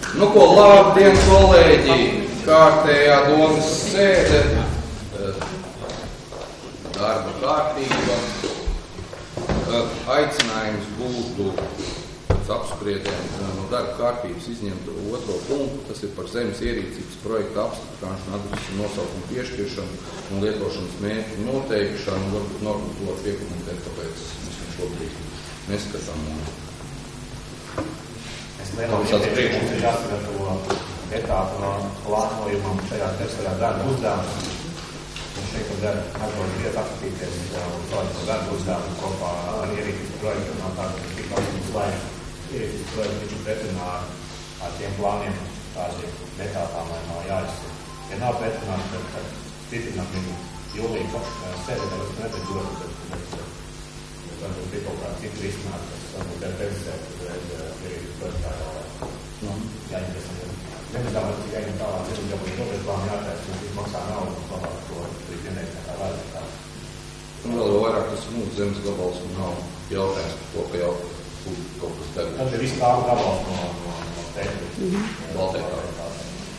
Nu ko, labdien, kolēģi, kārtējā domas sēde, darba kārtība, aicinājums būtu pēc apspriedēm no darba kārtības izņemt otro punktu, tas ir par zemes ierīcības projekta apstiprināšanu, adresu nosaukumu piešķiršanu un lietošanas mērķu noteikšanu, varbūt Norkunds piekomentēt, kāpēc mēs šobrīd neskatām. Es nedomāju, ka mums ir jāsagatavo etāpu plānojumam šajā tercerā darba uzdevums. Un šeit var atbildīt apskatīties uz tādu darba uzdevumu kopā ar ierīcības projektu. Nav tāda, ka tik augstums, lai ierīcības projektu viņš pretrunā ar tiem plāniem tādiem etāpām, lai nav jāizsaka. Ja nav pretrunā, tad stiprinām viņu jūlīgi sēdē, tad es neteiktu, bet varbūt ir kaut kā citu risināt, kas varbūt ir pēcēt, tad ierīcības projektā jāņemties. Nemitām, ka tikai tālāk zinu, ka būtu dobret plānu jātēc, un maksā naudu, un labāk to ir vienreiz nekā vajag. Un vēl vairāk tas mūsu zemes gabals un nav jautājums par to, ka jau kaut kas tagad. Tad ir visu tālu gabals no tēkļu. Baltēkā.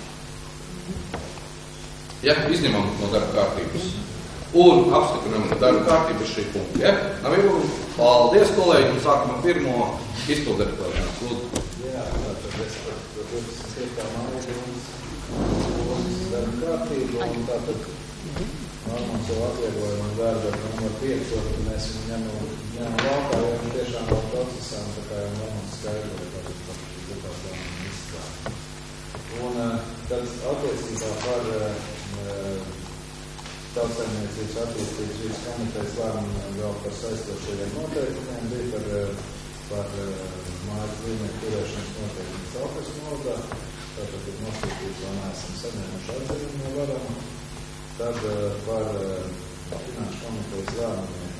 Ja, izņemam no darba kārtības. Un apstiprinam darba kārtības šī punkti. Ja? Nav ielūdzu. Paldies, kolēģi, un sākam ar pirmo izpildeklājumu. Jā, tātad es par 25. māja darba kārtību, un tātad mums jau atvieglojumu darba numur 5, tad mēs viņu ņemam laukā, jo viņi tiešām vēl procesā, un tā kā jau mums skaidroja, tātad par šī departamentu izstrādi. Un tad attiecībā par Tautsaimniecības attīstības vīdes komitejas lēmumu vēl par saistošajiem noteikumiem bija par mājas dzīvnieku turēšanas noteikumu Saukras novadā. Tātad ir nosūtīts, vēl neesam saņēmuši atziņu no varama. Tad par finanšu komitejas lēmumiem,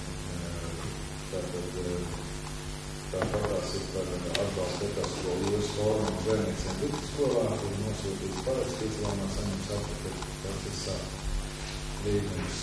tāpatās ir par atbalstu Etaskolu jūras fórumu un bērnīciem vidusskolā, ir nosūtīts parakstīts, vēl nav saņemts atpakaļ, tas ir sāk. Līgums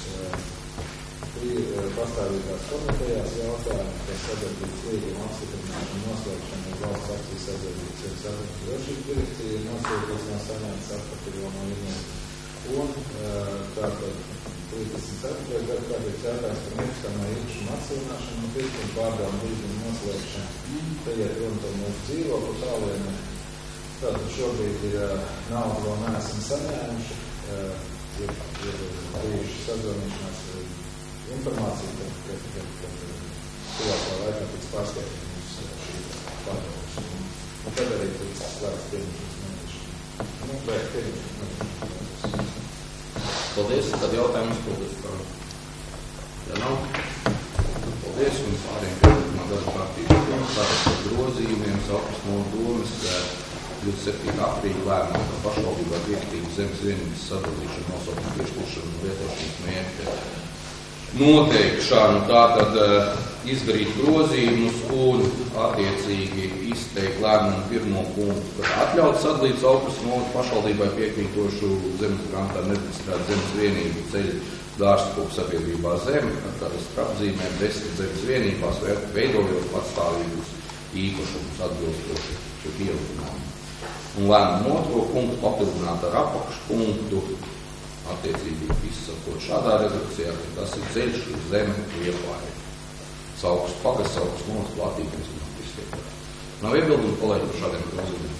pastāvīgās komitejās jautājumi, ka sadarbības līguma apstiprināšana noslēgšana ir valsts akcijas sadarbības un sadarbības drošības direktīva nosūtīs no saņēmas atpakaļ vēl no līgumiem. Un tātad 34. gadu kārtības jautājums par nekustamā īpašuma atsūnāšanu un pirkuma pārdomu līguma noslēgšanu. Te iet runa par mūsu dzīvokli tālienē. Tātad šobrīd ir naudu vēl neesam saņēmuši. Ir bijuši sazvanīšanās informācija, ka tuvākā laikā tiks pārskatīta mums šī pārdomas. Un tad arī tiks slēgts pieņemšanas mēneši. Vai pieņemšanas mēneši. Paldies. Tad jautājums, paldies. Ja nav, paldies. Un pārējiem pieņemšanā darba kārtības tātad par grozījumiem Saukras nodomas 27. aprīļa lēmumu par pašvaldībā piekritības zemes vienības sadalīšanu, nosaukumu piešķiršanu un lietošanas mērķa noteikšanu. Tātad izdarīt grozījumus un attiecīgi izteikt lēmumu pirmo punktu, ka atļaut sadalīt Saukras novada pašvaldībai piekrītošu zemes grantā nereģistrētu zemes vienību ceļu dārzkopu sabiedrībā zemi, kādas apzīmēm 10 zemes vienībās veidojot patstāvīgus īpašumus atbilstoši šie pieaugunām. Un lēmumu otro punktu papildināt ar apakšpunktu, attiecīgi izsakot šādā redakcijā, ka tas ir ceļš uz zemi Liepāja. Saukras pagas, Saukras novas platīkums un attīstībā. Nav iebildumu, kolēģi, par šādiem grozījumiem.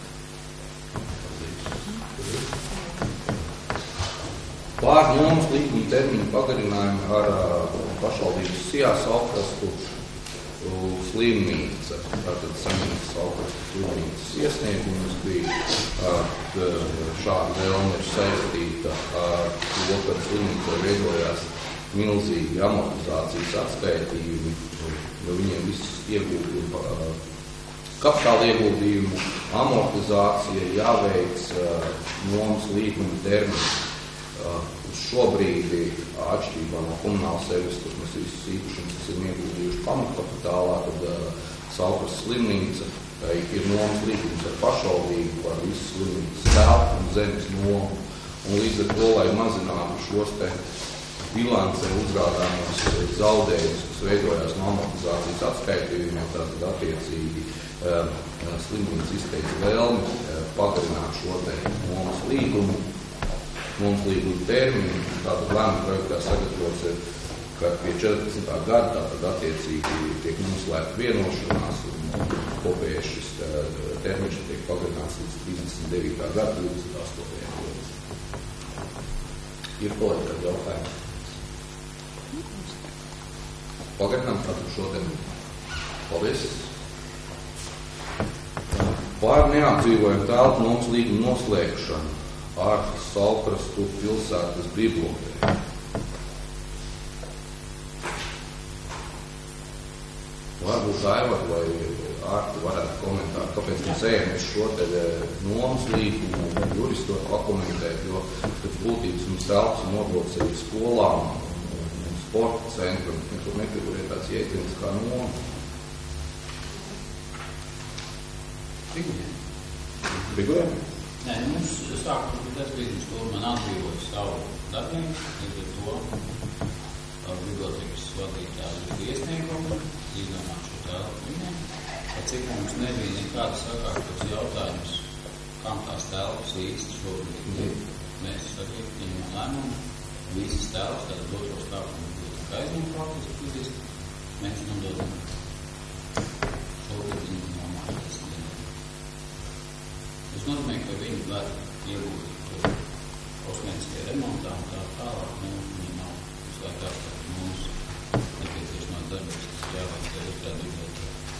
Pārņēmums līguma termiņu pagarinājumu ar pašvaldības SIA Saukrastu slimnīca. Tātad saņemts Saukrastu slimnīcas iesniegums bija šāda vēlme ir saistīta ar to, ka slimnīca veidojās milzīgi amortizācijas atskaitījumi, jo viņiem viss ieguldījumi, kapitāla ieguldījumu, amortizācija jāveic nomas līguma termiņu. Uz šobrīd, atšķirībā no komunālas servis, kur mēs visus īpašumus esam ieguldījuši pamatkapitālā, tad Saukras slimnīca ir nomas līgums ar pašvaldību par visu slimnīcas telpu un zemes nomu. Un līdz ar to, lai mazinātu šos te bilancē uzrādāmos zaudējumus, kas veidojās no amortizācijas atskaitījumiem, tātad attiecīgi slimnīca izteica vēlmi pagarināt šo te nomas līgumu termiņu. Tātad lēmuma projektā sagatavots ir, ka pie 14. gada tātad attiecīgi tiek noslēgta vienošanās un kopējais šis termiņš tiek pagarināts līdz 39. gada 28. gadam. Ir kolēģi ar jautājumu? Pagarinām tātad šo termiņu. Paldies! Par neapdzīvojumu telpu nomas līguma noslēgšanu ar Salkrastu pilsētas bibliotēku. Varbūt Aivar vai Ārti varētu komentēt, kāpēc mēs ejam šo te nomas līgumu juristu pakomentēt, jo pēc būtības mums telpas nodots arī skolām un sporta centram, tur nefigurē tāds jēdziens kā noma. Figurē? Nē, mums sākums bija tas brīdis, kur man atbrīvoja savu darbinieku, līdz ar to bibliotekas vadītāju iesniegumu, izdomāt šo telpu viņiem. Cik mums nebija nekāda sakārtos jautājums, kam tās telpas īsti šobrīd ir. Mēs arī ņemam lēmumu, visas telpas, tātad otro stāvumu biblioteka aizņem faktiski fiziski, mēs nododam šobrīd viņu nomājas. Tas nozīmē, ka viņi var iegūt kosmētiskie remontā un tā tālāk, viņi nav visu laiku atstāt mums nepieciešamās darbības, kas jāveic tev uz tā biblioteka.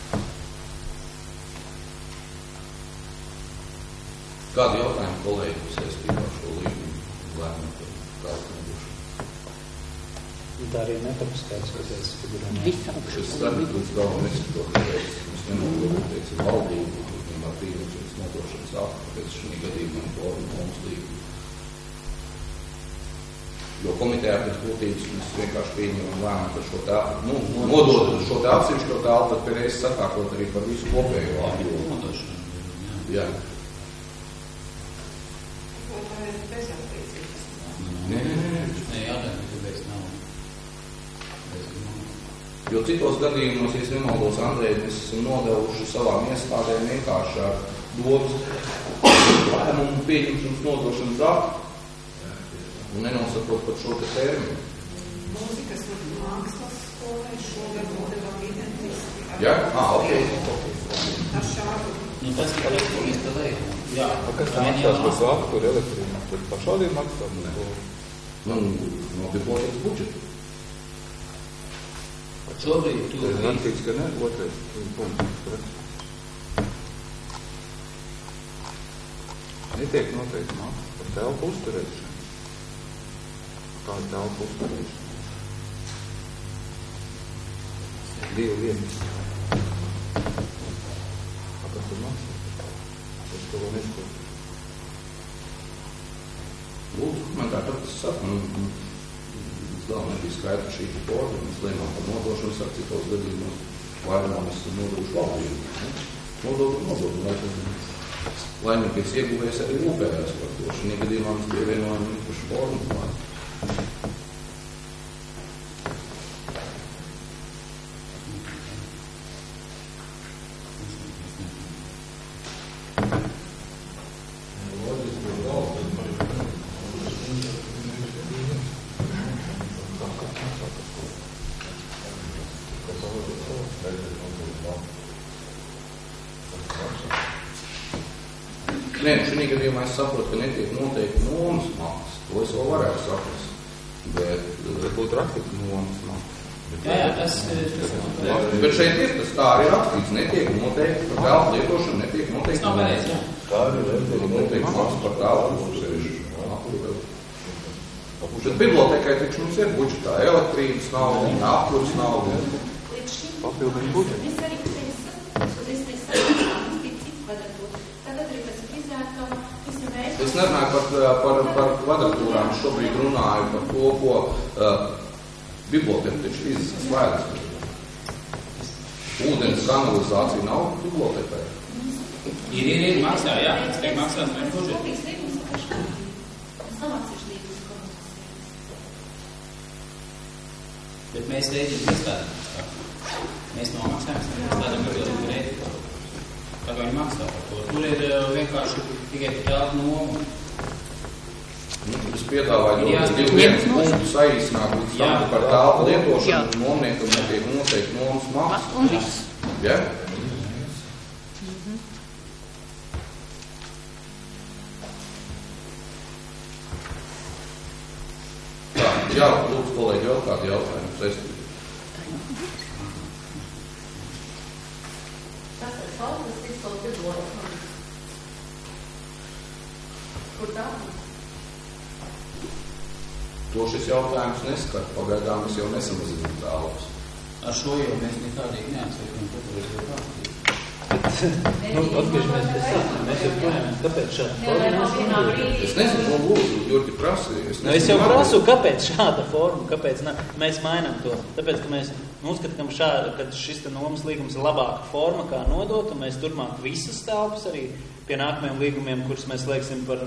Kādi jautājumi kolēģi saistībā ar šo līgumu lēmumu par telpu nodošanu? Tā arī nepapaskāts, ka tas figurē. Es ceru, ka līdz galam nesaprotu, ka mēs nenododam, teiksim, valdību, ar pieņemšanas nodošanas aktu, pēc šī gadījumā nomas līgumu. Jo komitejā pēc būtības mēs vienkārši pieņemam lēmumu par šo telpu, nodot šo te atsevišķo telpu, tad pēc reizes sakārtot arī par visu kopējo vārdu. Jā. Nē, jādara, kāpēc nav. Jo citos gadījumos, ja es nemaldos, Andrei, mēs esam nodevuši savām iestādēm vienkārši ar domas lēmumu pieņemšanas nodošanas aktu un nenosakot par šo te terminu. Mūzikas un mākslas skolai šogad nodevām identiski. Jā? Ok. Ar šādu. Tas ir elektroniski lēmumu. Jā. Kas tā maksās par zāku, tur elektrīnu? Tur pašādiem maksās? No bibliotekas budžeta. Šobrīd tu... Tas ir antīks, ka ne? Otrais punkts. Netiek noteikti maksas par telpu uzturēšanu. Kāda telpu uzturēšana? Divi lietas. Kas tur maksas? Es to vēl neskatu. Lūdzu, komentēt, tad tas saka, vēl nebija skaidra šī forma, mēs lēmām par nodošanas ar citos gadījumos, vairumā mēs nodošu valdību. Nododu, laimīgais ieguvējs arī rūpējās par to. Šī gadījumā mēs pievienojam īpašu formu. Nē, šī gadījumā es saprotu, ka netiek noteikti nomas maksas. To es vēl varētu saprast. Bet būtu rakstīts nomas maksas. Jā, tas bet šeit ir tas tā arī rakstīts. Netiek noteikti par telpu lietošanu, netiek noteikti. nav pareizi, jā. Tā ir Noteikti maksas par telpu. Bet bibliotekai taču mums ir budžetā elektrības nauda, apkurs nauda. Līdz šim papildus budžets. es arī Es nerunāju par kvadratūrām, es šobrīd runāju par to, ko biblioteka taču fiziski slēdz. Ūdens kanalizācija nav bibliotekai. Ir maksā, jā, tas tiek maksās no budžeta. Bet mēs rēķinu iestādām. Mēs nomaksājam, iestādām ar lielu rēķinu. Tā kā viņi maksā par to. Tur ir vienkārši tikai telpu nomu. Es piedāvāju viens punktu saīsināt līdz tam, ka par telpu lietošanu nomniekam netiek noteikti nomas maksa. Un viss. Ja? Tā, jā, lūdzu, kolēģi, vēl kādi jautājumi saistībā. Tas ir saldas izsolt izlotas. Kur tā? To šis jautājums neskar. Pagaidām mēs jau nesamazinām telpas. Ar šo jau mēs nekādīgi neatsveikam, ko tur ir kārtīgi. Atgriežamies pie sākuma. Mēs jau projām, kāpēc šāda forma? Es nezinu, ko lūdzu, Jurgi prasīja. Es jau prasu, kāpēc šāda forma, kāpēc mēs mainām to. Tāpēc, ka mēs uzskatām, ka šis nomas līgums ir labāka forma, kā nodot, un mēs turpmāk visas telpas arī pie nākamajiem līgumiem, kurus mēs lieksim par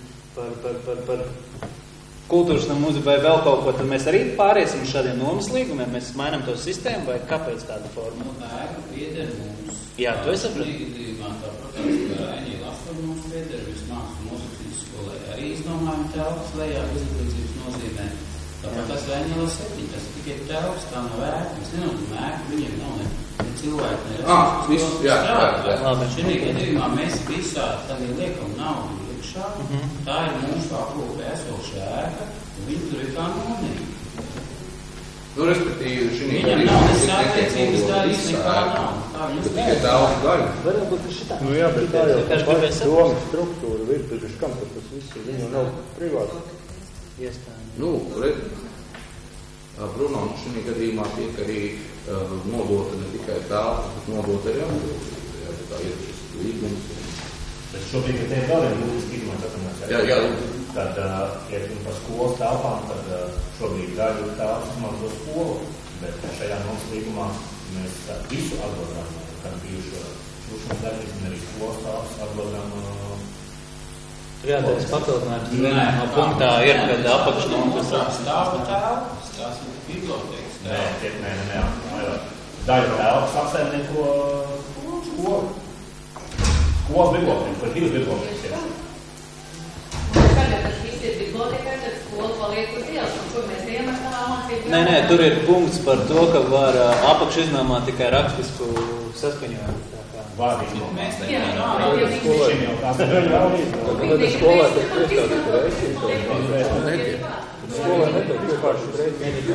kultūras namu mūziku vai vēl kaut ko, tad mēs arī pāriesim uz šādiem nomas līgumiem, mēs mainām to sistēmu, vai kāpēc tāda forma? Ēka pieder mums. Jā, to es sapratu. Līgumā tāpat, ka Rainīla Astor mums pieder, vismāks mūzikas skolē arī izdomājam telpas lejā, izglītības nozīmē. Tāpat tas Rainīla 7, tas tikai telpas, tā nav ēka, mēs nenodam ēku, viņiem nav ne cilvēki, ne viss, jā. Šī gadījumā mēs visā tādā liekam naudu. Tā ir mūsu aprūpē esošā ēka, un viņi tur ir kā nomnīgi. Respektīvi, šī viņam nav nesātiecības daļas, nekā nav. Tikai daudz daļu. Varbūt, ka šitā. Jā, bet tā jau doma struktūra ir, taču kam tad tas viss ir? Viņu nav privāti. Iestādi. Bruno, šī gadījumā tiek arī nodota ne tikai telpa, bet nodota arī atbildība. Tā ir šis līgums. Bet šobrīd, ka te ir vēl viena būtiska izmaiņa. Jā. Tad, ja par skolas telpām, tad šobrīd daļu telpas izmanto skolu, bet šajā nomas līgumā mēs visu atbildām, kad bijušo šūšanas darbības un arī skolas telpas atbildām. Jā, tas papildinājums no punktā ir, kad apakšnomas stāva telpas, tās ir bibliotēkas. Nē. Daļu telpas apsaimnieko skolu. Skolas bibliotēkas, par divas bibliotēkas. Tagad tas viss ir bibliotēkā, tad skola paliek uz ielas, un kur mēs ejam ar savām mācībām. Nē, tur ir punkts par to, ka var apakš iznomāt tikai rakstisku saskaņojumu. Vārdīgi. Mēs tā Jā, Šim jau tās ir Tad skolai tad iestādīt rēķinu. Skolai netiek vienkārši rēķinu.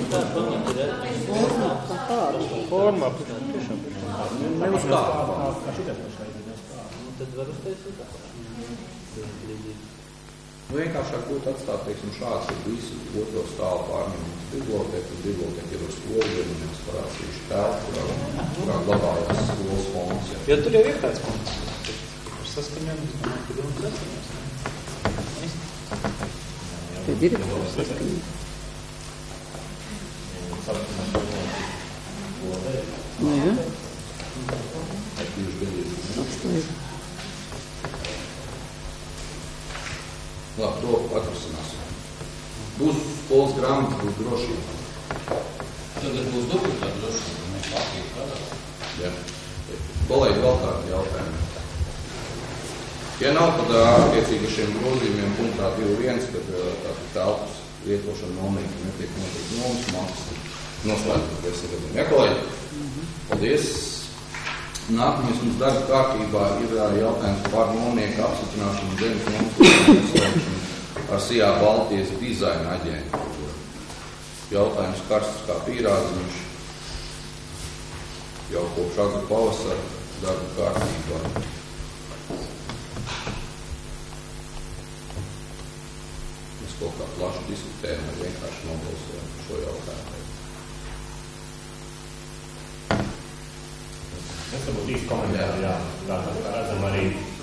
Formā. Uz kā? Tad var uztaisīt tā. Vienkāršāk būtu atstāt, teiksim, šāds ir visu otro stāvu pārņemums bibliotēku ir uz skolu, ja mēs parādstīšu telpu, kurā glabājās skolas fonds. Jo tur jau ir kāds punkts. Par saskaņojumu, es domāju, ka domas saskaņos. Te direktors saskaņos. Jā. Labi, to atrasināsim. Būs skolas grāmatas, būs drošība. Tagad būs dubultā drošība, mēs Latviju kādā. Ja. Kolēģi, vēl kādi jautājumi. Ja nav, tad attiecīgi šiem grozījumiem punktā 2.1, kad telpas lietošana nomnieki netiek noteikti nomas maksas noslēdzoties ar gadiem. Ja, kolēģi? Paldies! Nākamais mums darba kārtībā ir jautājums par nomnieku apstiprināšanu zemes noslēgšanu ar SIA Baltijas dizaina aģentūru. Jautājums karsts kā pīrādziņš jau kopš agru pavasara darba kārtībā. Mēs kaut kā plaši diskutējam vai vienkārši nobalsojam šo jautājumu. Es varbūt īsti komentāri, jā. Tātad redzam arī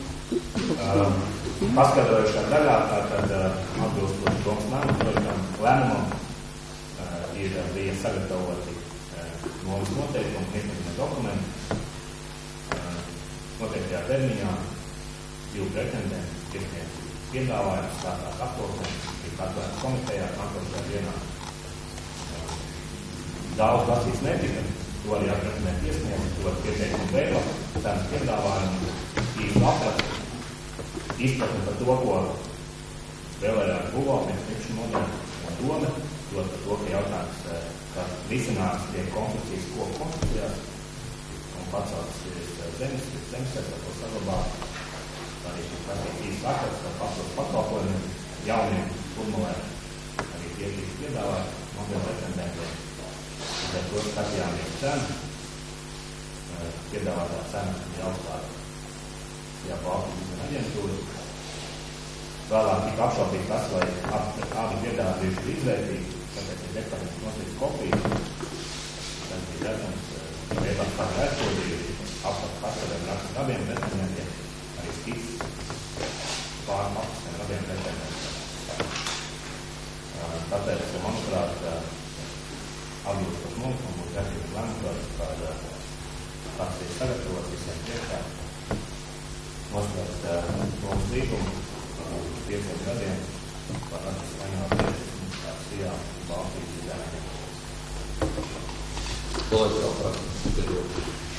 paskaidrojušā daļā, tātad atbilstoši domas lēmumam bija sagatavoti nomas noteikumi, iekļautie dokumenti. Noteiktajā termiņā 2 pretendenti iesniedz piedāvājums, sākās apkopošana, tika atvērts komitejā, nākošajā dienā. Daudz prasīts netika, to arī pretendenti iesniedz, to pieteikumu vēlu, cenas piedāvājumu, īstu aprakstu, izpratni par to, ko vēlējās būvnieks, priekšņu modeļi un doma, par to, ka jautājums, ka risinājums tiek konstrukcijas koku konstrukcijās un paceltas zemes, ar to saglabāt, arī īsti apraksts par papildus pakalpojumiem, jauniem pludmalēm, arī tie tiek piedāvāt modeļu pretendentiem. Ar to skatījāmies cenu, piedāvātā cena bija augstāka Baltijas aģentūra. Vēlāk tika apšaubīt tas, vai abi piedāvājumi ir izvērtīgi, tāpēc ir deklarēts nosīts kopijas. Tas bija redzams, vēlāk kā vēstodīgi, apstākļiem rakstīt abiem pretendentiem, arī skits pārm apstākļiem abiem pretendentiem. Tāpēc, manuprāt, atbilstot mums un būtu jāsīt lēmums par kāds ir sagatavots visiem priekšā. Noslēgt mums līgumu 5 gadiem par atskaņot Sijā Baltijas izdarājiem. Kolēģi vēl prāt,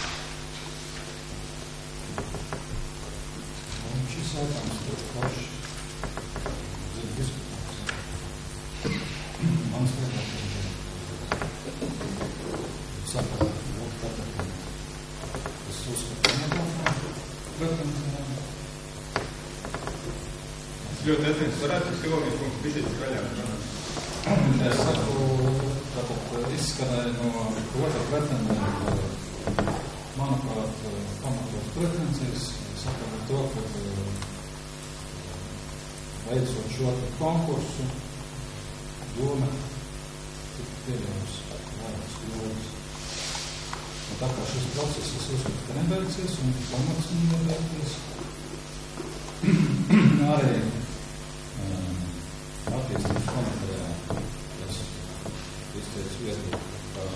šis jautājums ļoti plašs. Zinu, diskutās. Mans viedoklis saprāt, es uzskatu, protams, ļoti atceries, varētu Silvijas kungs visīt skaļāk. Es saku, tātad izskanēja no otra pretendenta, manuprāt, pamatot pretensijas, saka par to, ka veicot šo konkursu, doma tika pieļaujusi vairākas kļūdas. Un tā kā šis process, es uzskatu, ka nebeigsies un pamats nebeigsies, arī attīstības komentārā es izteicu viedokli, ka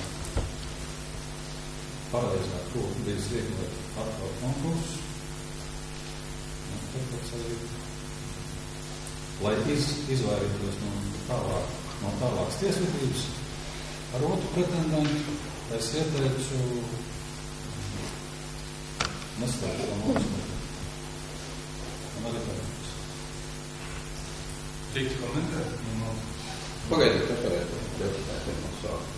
pareizāk būtu bijis vieglāk atklāt konkursus. Un tāpēc arī, lai izvairītos no tālākas tiesvedības ar otru pretendentu, es ieteicu neskatīt šo noslēgumu. Un arī tāpēc. Drīkst komentēt? Pagaidiet, kas varētu deputātiem no sākt.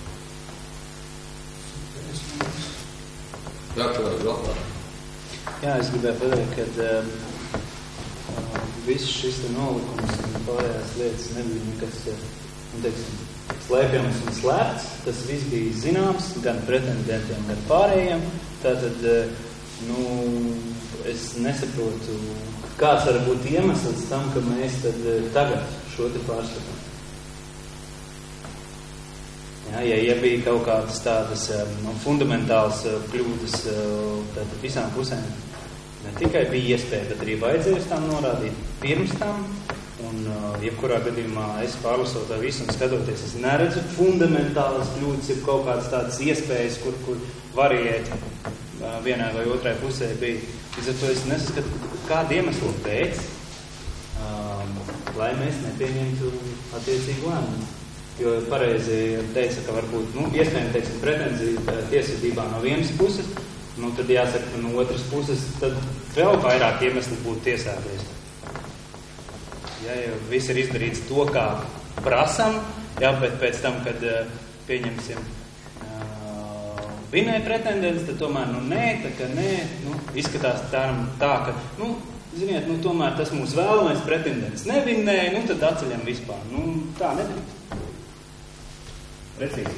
Jā, kolēģi, vēl tā. Jā, es gribēju pateikt, ka viss šis nolikums un pārējās lietas nebija nekas, teiksim, slēpjams un slēpts. Tas viss bija zināms gan pretendentiem, gan pārējiem. Tātad, es nesaprotu, kāds var būt iemesls tam, ka mēs tad tagad šo te pārskatām. Ja bija kaut kādas tādas fundamentālas kļūdas, tad visām pusēm ne tikai bija iespēja, bet arī vajadzēja tām norādīt pirms tam, un jebkurā gadījumā es pārlasot tā visu un skatoties, es neredzu fundamentālas kļūdas, ir kaut kādas tādas iespējas, kur variēt vienai vai otrai pusē bija. Līdz ar to es nesaskatu kādu iemeslu pēc, lai mēs nepieņemtu attiecīgu lēmumu. Jo pareizi teica, ka varbūt, iespējami, teiksim, pretenzija tiesvedībā no vienas puses, tad jāsaka, no otras puses, tad vēl vairāk iemesli būtu tiesāties. Ja jau viss ir izdarīts to, kā prasam, bet pēc tam, kad pieņemsim vinēja pretendents, tad tomēr, izskatās tā, ka, ziniet, tomēr tas mūsu vēlamais pretendents nevinēja, tad atceļam vispār. Tā nedrīkst. Precīzi.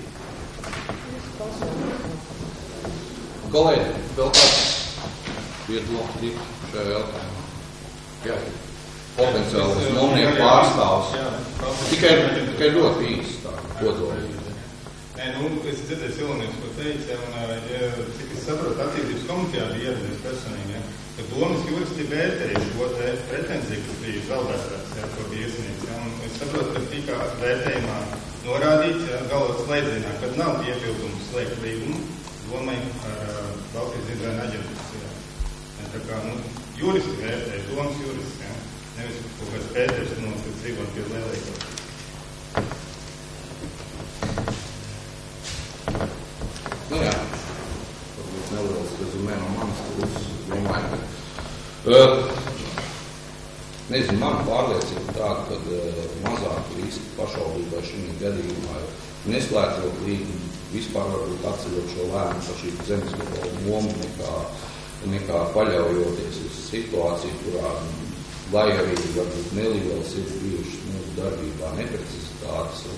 Kolēģi, vēl kāds viedokļi šajā jautājumā? Jā, potenciāls nomnieku pārstāvs. Tikai ļoti īsti tā, kodolīgi. Es dzirdēju Silvijas, ko teica, un cik es saprotu, attīstības komitejā bija ieradies personīgi, ka domas juristi vērtēja šo pretenziju, kas bija vēl vēstāts, ko bija iesniegts. Un es saprotu, ka tika vērtējumā norādīts, galot slēdzienā, kad nav iepildums slēgt līgumu, domai ar Baltijas izvēļu aģentūras. Tā kā, juristi vērtēja, domas juristi, nevis kaut kāds pēters, kad dzīvot pie lielīgā. Jā. Nezinu, mana pārliecība tāda, ka mazāk riski pašvaldībai šī gadījumā ir neslēdzot līgumu, vispār varbūt atceļot šo lēmumu par šī zemes gabalu nomu nekā paļaujoties uz situāciju, kurā, lai arī varbūt nelielas ir bijušas mūsu darbībā neprecizitātes un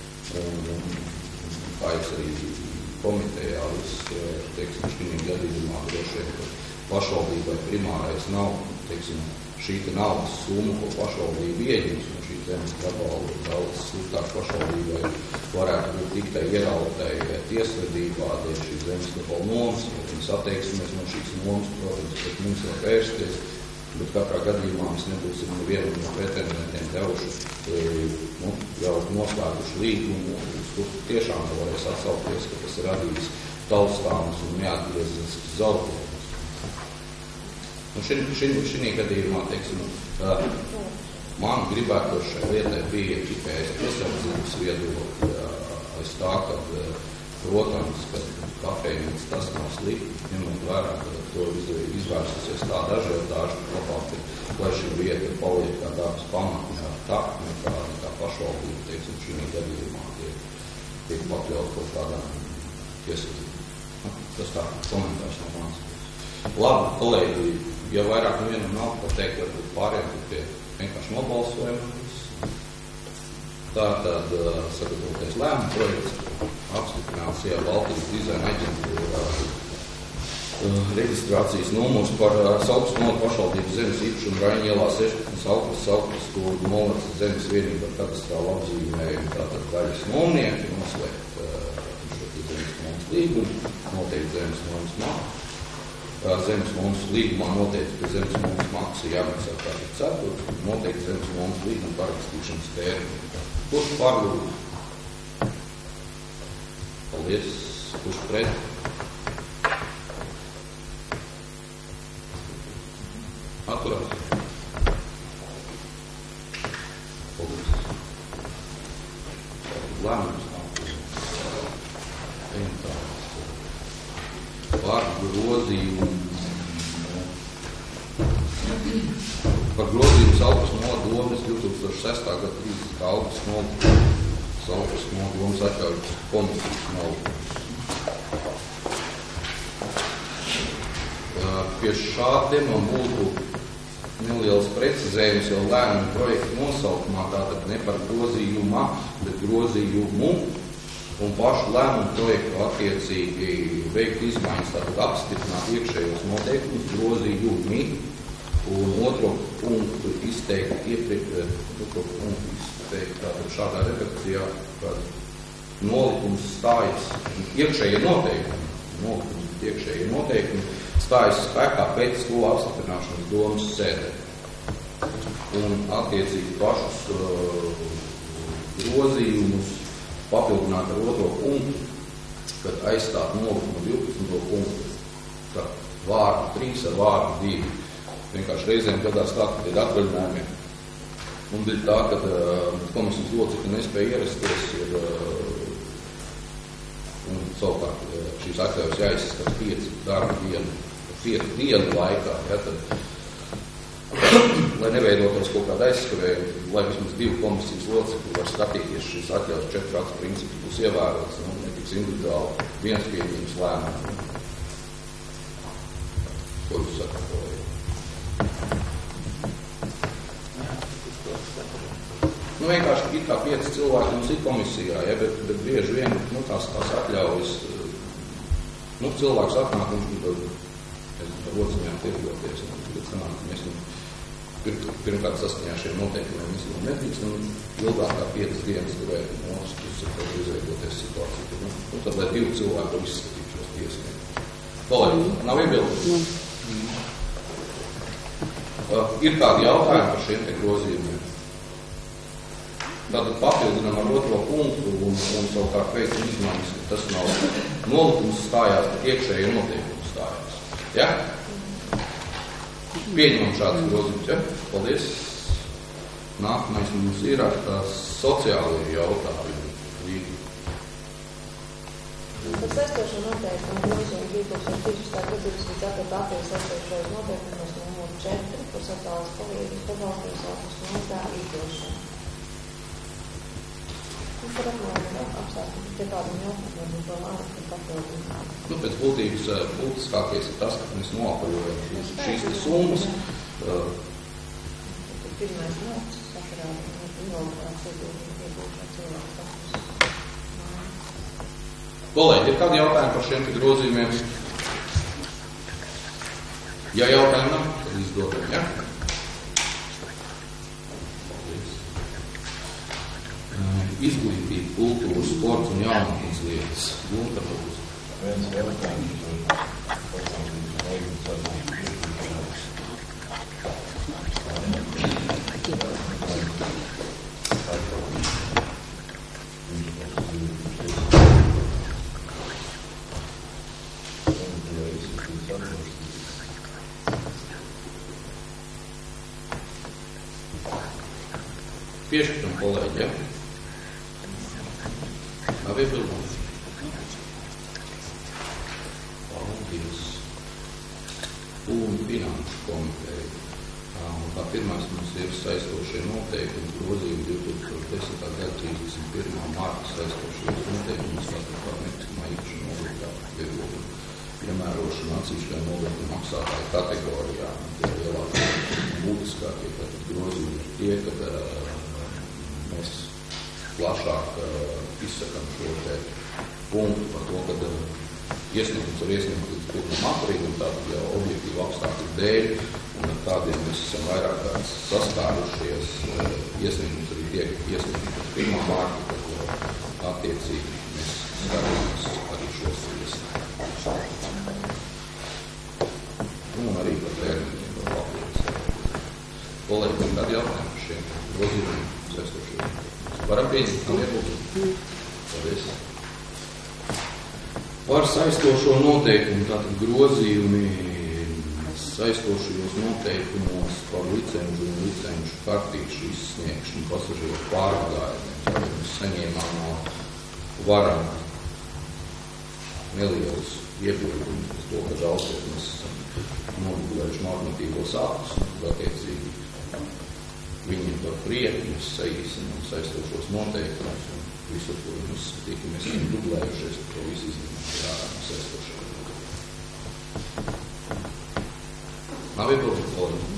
kā jūs arī komitejā teiksim, šī gadījumā droši vien, ka pašvaldībai primārais nav, teiksim, šī naudas summa, ko pašvaldība ieņems, un šī zemes gabalu daudz sliktāk pašvaldībai varētu būt tikai ierautai tiesvedībā, dēļ šīs zemes gabalu nomas, ja mēs atteiksimies no šīs nomas, protams, pēc mums var vērsties, bet katrā gadījumā mēs nebūsim nevienam no pretendentiem devuši jau noslēguši līgumu, uz kur tiešām varēs atsaukties, ka tas ir radījis taustāmus un neatgriezisks zaudējumus. Un šī gadījumā, teiksim, man gribētu šai lietai bija tikai piesardzības viedokļi aiz tā, ka, protams, ka kafejnīca tas nav slikti, ņemot vērā, ka to izvērsusies tā dažādāžu, ka labāk ir, lai šī vieta paliek kā tāds pamatnē ar taktu, nekā pašvaldība, teiksim, šī gadījumā tiek pakļaut kaut kādām tiesvedībām. Tas tā komentārs no manas puses. Labi, kolēģi, ja vairāk nevienam nav pateikt, varbūt pārējiem pie vienkārši nobalsojuma. Tātad sagatavoties lēmumu projekts apstiprināts Baltijas dizaina aģentūrā reģistrācijas numurs par Saukles novads pašvaldības zemes īpašumu Raņa ielā 16 Saukles novads zemes vienību ar katastrālu apzīmējumu. Tātad daļas nomnieki noslēgt šo zemes nomas līgumu, noteikti zemes nomas maksu. Zemes nomas līgumā noteikti, ka zemes nomas maksa jāmaksā katru ceturtu, noteikti zemes nomas līguma parakstīšanas termiņu. Kurš pārlūdz? Paldies. Kurš pret? Atturās. Paldies. Lēmums nav. Par grozījumu Saukles nodomas 2006. Gada 30. augusta Saukles nodomas atļaujas komisijas nodomas. Pie šādiem man būtu neliels precizējums jau lēmumu projektu nosaukumā, tātad ne par grozījumā, bet grozījumu. Un pašu lēmumu projektu attiecīgi veikt izmaiņas, tātad apstiprināt iekšējos noteikumus, grozījumi un otro punktu izteikt tātad šādā redakcijā, kad nolikums stājas iekšējie noteikumi stājas spēkā pēc to apstiprināšanas domas sēdē. Un attiecīgi pašus grozījumus papildināt ar otro punktu, kad aizstāt nolikumu 12. punktu, tad vārdu 3 ar vārdu 2. Vienkārši reizēm gadās tā, ka ir atvaļinājumi. Un bija tā, ka komisijas locekļi nespēja ierasties un savukārt šīs atļaujas jāizskata 5 dienu laikā. Ja, tad, lai neveidotos kaut kāda aizskavējuma, lai vismaz 2 komisijas locekļi var skatīties šīs atļaujas 4 aktu principi būs ievērots, netiks individuāli viens pieņems lēmumu. Ko jūs sakat, kolēģi? Vienkārši ir kā 5 cilvēki mums ir komisijā, ja, bet bieži vien tās atļaujas, cilvēks atnāk mums par rociņām tirgoties, bet sanāk, mēs pirmkārt saskaņā šiem noteikumiem mēs nedrīkstam ilgāk kā 5 dienas turēt mūsu puses, kad izveidoties situāciju. Tad, lai 2 cilvēki izskatītu šos tiesniekus. Kolēģi, nav iebilduši? Ir kādi jautājumi par šiem te grozījumiem? Tātad papildinām ar otro punktu un savukārt veiksim izmaiņas, ka tas nav nolikums stājās, bet iekšēji noteikums stājās. Ja? Pieņemam šādas grozījumus, ja? Paldies. Nākamais mums ir ar tās sociālajiem jautājumiem. Par sestošo noteikumu grozījumu 2013. gada 24. aprīļa sestošais noteikumos numur 4, par sociālās palīdzības pabalstības nozdēļu izdošanu. Jūs varat apstāstīt, ja kādam jautājumiem vēl ārkārt papildināt. Pēc būtības būtiskākais ir tas, ka mēs noapaļojam šīs summas. Pirmais nots sakarā invaliditātes iegūšā cilvēku status. Kolēģi, ir kādi jautājumi par šiem grozījumiem? Ja jautājumi nav, tad izdodam, ja? Izglītība, kultūra, sports un jaunatnes lietas. Gunta būs. Viens jautājums ir Piešķiram kolēģi, ja? Nav iebildums. Paldies. Un finanšu komiteja. Tā pirmais mums ir saistošie noteikumi grozījumi 2010. gada 31. marta saistošies noteikumi par nekustamā īpašuma obligātu ieguvumu piemērošanu atsevišķām nodokļu maksātāju kategorijām. Tie lielākie būtiskākie grozījumi ir tie, kad mēs plašāk izsakam šo te punktu par to, kad iesniegums var iesniegt līdz 1. aprīlim, tātad jau objektīvu apstākļu dēļ, un ar tādiem mēs esam vairāk kāds saskārušies, iesniegums arī tiek iesniegts pēc 1. marta, tad attiecīgi mēs skatāmies arī šos iesniegumus. Un arī par termiņiem vēl papildus. Kolēģi, kādi jautājumi par šiem grozījumiem saistošiem? Varam pieņemt, nav iebildumu? Paldies. Par saistošo noteikumu, tātad grozījumi saistošajos noteikumos par licenču un licenču kartīšu izsniegšanu pasažieru pārvadājumiem. Tātad mēs saņēmām no varam nelielus iebildumus par to, ka žalsiet mēs esam noregulējuši normatīvos aktus, un attiecīgi viņiem par prieku mēs saīsinām saistošos noteikumus un visu, ko viņi uzskatīja, ka mēs esam dublējušies, to visu izņemam ārā no saistošiem noteikumus. Nav iebildumu, kolēģi?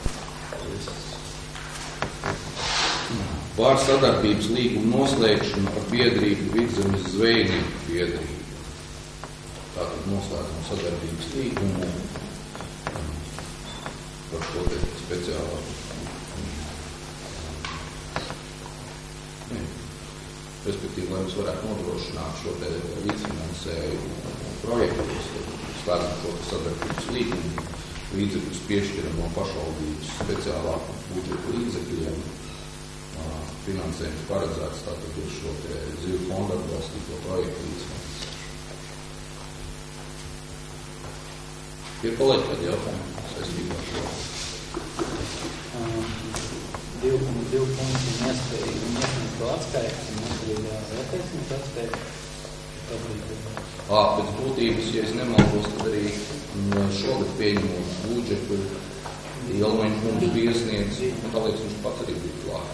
Par sadarbības līgumu noslēgšanu ar biedrību Vidzemes zvejnieku biedrību. Tātad noslēdzam sadarbības līgumu par šo te speciālā respektīvi, lai mēs varētu nodrošināt šo te līdzfinansējumu projektus, slēdzam šo te sadarbības līgumu, līdzekļus piešķiram no pašvaldības speciālā budžeta līdzekļiem, finansējums paredzēts tātad uz šo te zivju fonda atbalstīto projektu līdzfinansējumu. Ir kolēģi kādi jautājumi saistībā ar šo? 2.2 punkti iesniegt to atskaitas, un mums ir jāatteicams atskaitas. Pēc būtības, ja es nemaldos, tad arī šogad pieņemot budžetu Ilmeņš mums bija iesniedz, un tā liekas, viņš pats arī bija klāt.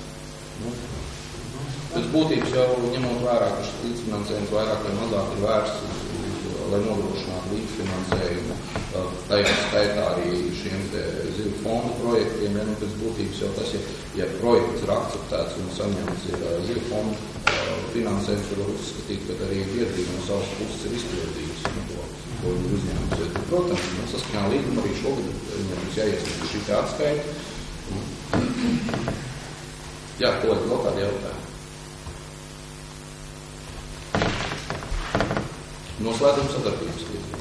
Pēc būtības jau ņemot vērā, ka šis līdzfinansējums vairāk vai mazāk ir vērsts, lai nodrošinātu līdzfinansējumu, tajā skaitā arī šiem zivju fonda projektiem, ja pēc būtības jau tas, ja projekts ir akceptēts un saņemts ir zivju fonda finansējums, var uzskatīt, ka arī biedrība no savas puses ir izpildījis, ko viņi uzņēmusies. Protams, saskaņā līguma arī šogad viņam būs jāiesniedz šī atskaita. Jā, kolēģi, vēl kādi jautājumi? Noslēdzam sadarbības līgumu.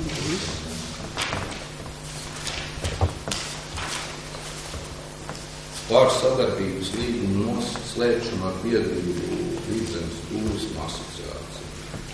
Par sadarbības līgumu noslēgšanu ar biedrību Vidzemes turisma asociāciju.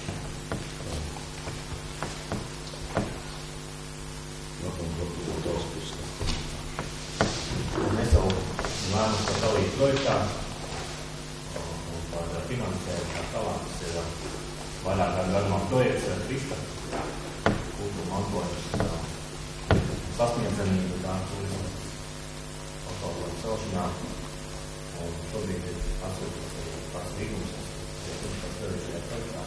Mēs jau lēmuši par dalību projektā un par finansējumu kā tālāk. Tas ir vairāk kā garumā projekts ar Krista kultūra mantojumus sasniedzamību tā turisma pakalpojumu celšanā. Un šobrīd ir atsūtīts arī kāds līgums, kas arī šajā projektā.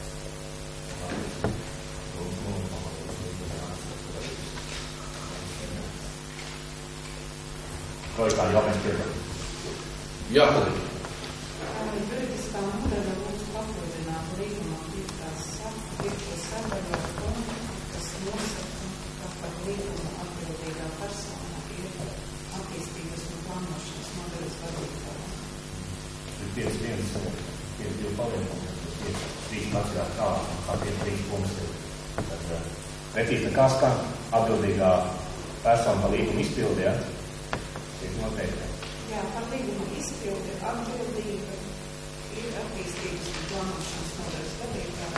Vai kādi jautājums piedāvāt? Jā, palīdz. Juridiskā nodaļa lūdzu papildināt līgumā 5. sadaļā punktu, kas nosaka, ka par līgumu atbildīgā persona ir attīstības un plānošanas nodaļas vadītāja. Ir 5.1 paliekums, 5.3 atcerāt kā 5.3 punkts ir. Precīzi nekas, kā atbildīgā persona par līgumu izpildījā, tiek noteikti. Jā, par līguma izpildi atbildība ir attīstības un plānošanas nodaļas vadītāja.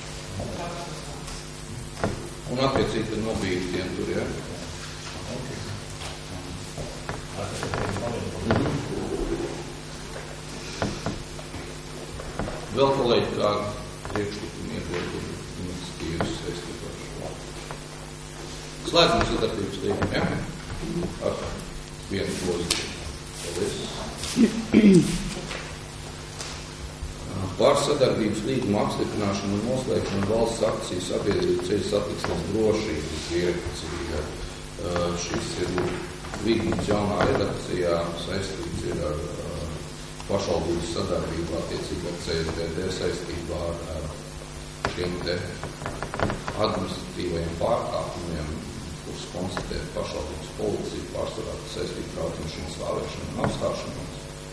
Un attiecīgi tad nobīdi tiem tur, ja? Vēl kolēģi kādu priekšlikumu iedod iniciatīvas saistībā ar šo. Slēdzam sadarbības līgumu, ja? Ar vienu grozījumu. Paldies. Par sadarbības līgumu apstiprināšanu un noslēgšanu valsts akciju sabiedrību ceļu satiksmes drošības direkcija. Šis ir līgums jaunā redakcijā, saistīts ir ar pašvaldības sadarbību attiecībā ar CSDD saistībā ar šiem te administratīvajiem pārkāpumiem, kurus konstatē pašvaldības policija pārsvarā saistībā ar automašīnu stāvēšanu un apstāšanos.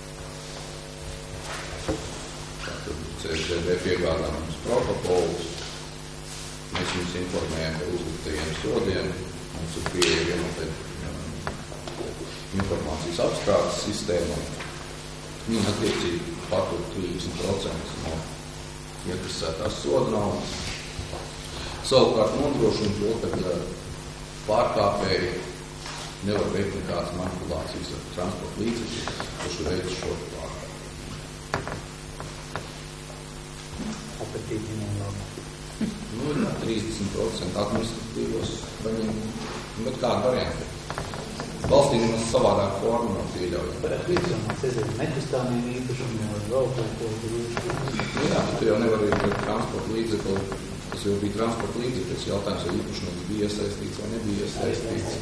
CSDD piegādā mums protokolus, mēs jums informējam par uzliktajiem sodiem, mums ir pieeja vienotē informācijas apstrādes sistēma. Viņa attiecīgi patur 30% no iekasētās soda naudas. Savukārt nodrošina to, ka pārkāpēji nevar veikt nekādas manipulācijas ar transporta līdzekļiem, kurš veic šo pārkāpumu. Nu, 30% administratīvos paņem, bet kāda varianta? Valstī nemaz savādāk forma nav pieļaujama. Varētu līdzdomāt, es esmu nekustāmiem īpašumiem vai vēl kaut ko. Nu jā, tu jau nevar ir transporta līdzekli, tas jau bija transporta līdzeklis, jautājums, vai īpašnieks bija iesaistīts vai nebija iesaistīts.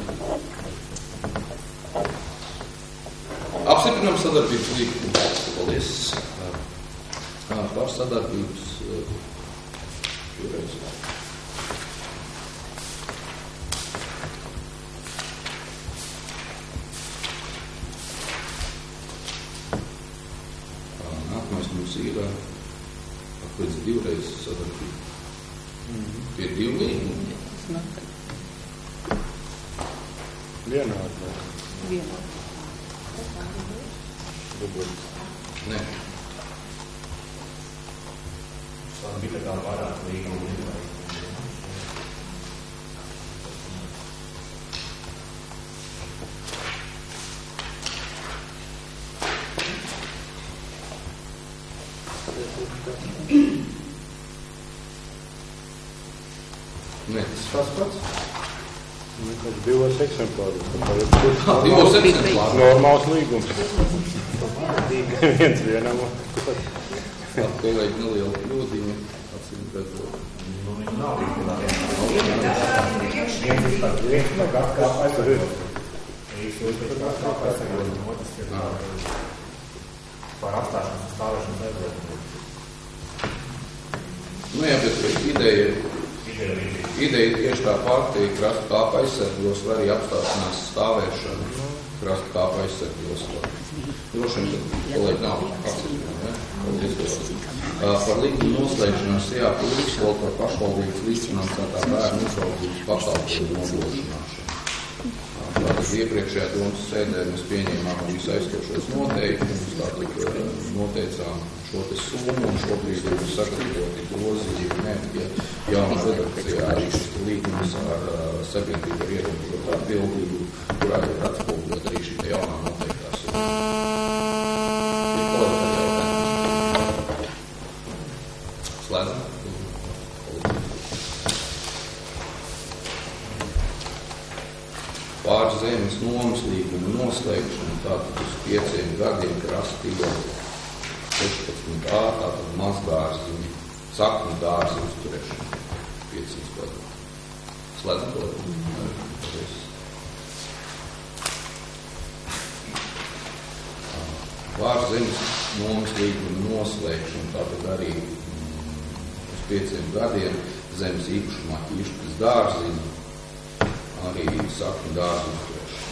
Apstiprinām sadarbības līgumu. Paldies. Par sadarbības šoreiz. Nākamais mums ir pēc divreiz sadarbība. Ir 2 līgumi. Vienādi. Nē. Bija tā vairāk līgumu. Nē, tas pats. Mēs 2 eksemplārus. 2 eksemplārus. Normāls līgums. Viens vienam. Tā kolēģi neliela kļūdiņa, atcīm redzot. Nu, viņi nav par apstāšanas stāvēšanas aizliekumu. Nu jā, bet ideja tieši tā pati krasta kāpa aizsargos vai arī apstāšanās stāvēšana krasta kāpa aizsargos. Droši vien, ka kolēģi nav apsargos, ne? Par līgumu noslēgšanu ar SIA Līdzskolu par pašvaldības līdzfinansētā bērnu uzraudzības pakalpojumu nodrošināšanu. Tātad iepriekšējā domas sēdē mēs pieņēmām visu aizstošos noteikumus, tātad noteicām šo te summu un šobrīd ir sagatavoti grozījumi, ja jaunā redakcijā arī šis līgums ar sabiedrību ar ierobežotu atbildību, kurā ir atspoguļot arī šī jaunā noteiktā summa. Slēdzam. līguma noslēgšanu, tātad uz 5 gadiem krastīgo 16a, tātad mazdārziņi, sakņu dārzi uzturēšanu 500 gadu. Slēdzam to? Vārds zemes nomas līguma noslēgšanu, tātad arī uz 5 gadiem zemes īpašumā ķīškas dārziņi, arī sakņu dārzi uzturēšanu.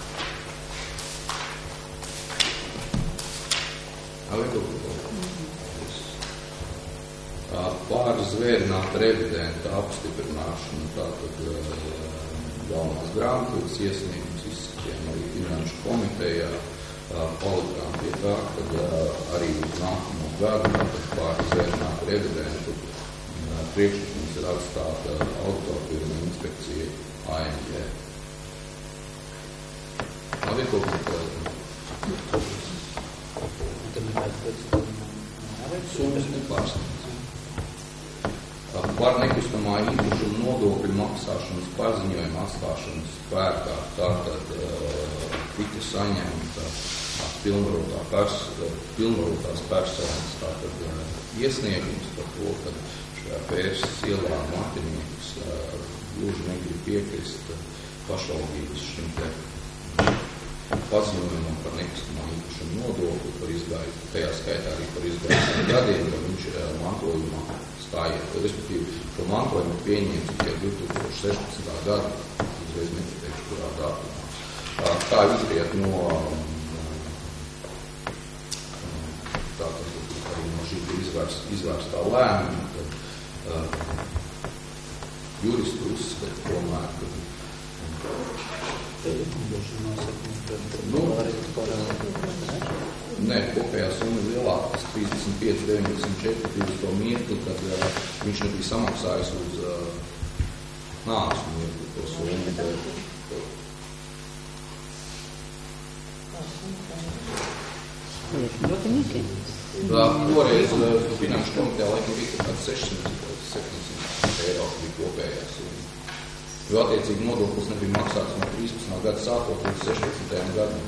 Pāri zvērināta revidenta apstiprināšanu, tātad galvenās grāmatvedības iesniegums izskatījām arī Finanšu komitejā, palikām pie tā, kad arī uz nākamo gadu, tātad pāri zvērināta revidentu priekšlikums ir atstāta auditorfirma inspekcija AMG. Labi, ko summas nepārsniedz. Par nekustamā īpašuma nodokļu maksāšanas paziņojuma atstāšanas spēkā, tātad tika saņemta pilnvarotās personas, tātad iesniegums par to, ka šajā Pērses ielā Martiniekus gluži negrib piekrist pašvaldības šim te paziņojumam par nekustamā īpašuma nodokli, par izgāju, tajā skaitā arī par izgājušiem gadiem, ka viņš mantojumā stājiet. Respektīvi, šo mantojumu pieņēma tikai 2016. gada, uzreiz nepateikšu, kurā datumā. Tā izriet no tātad arī no šī izvērstā lēmuma, kad juristi uzskata tomēr, ka Nē, kopējā summa lielāka, 35,904 to mirkli, kad viņš nebija samaksājis uz nāves mirkli to summu. Toreiz Finanšu komitejā laikam bija kāds 600-700 eiro bija kopējā summa. Jo attiecīgi nodoklis nebija maksāts no 13. gada sākot līdz 16. gadam.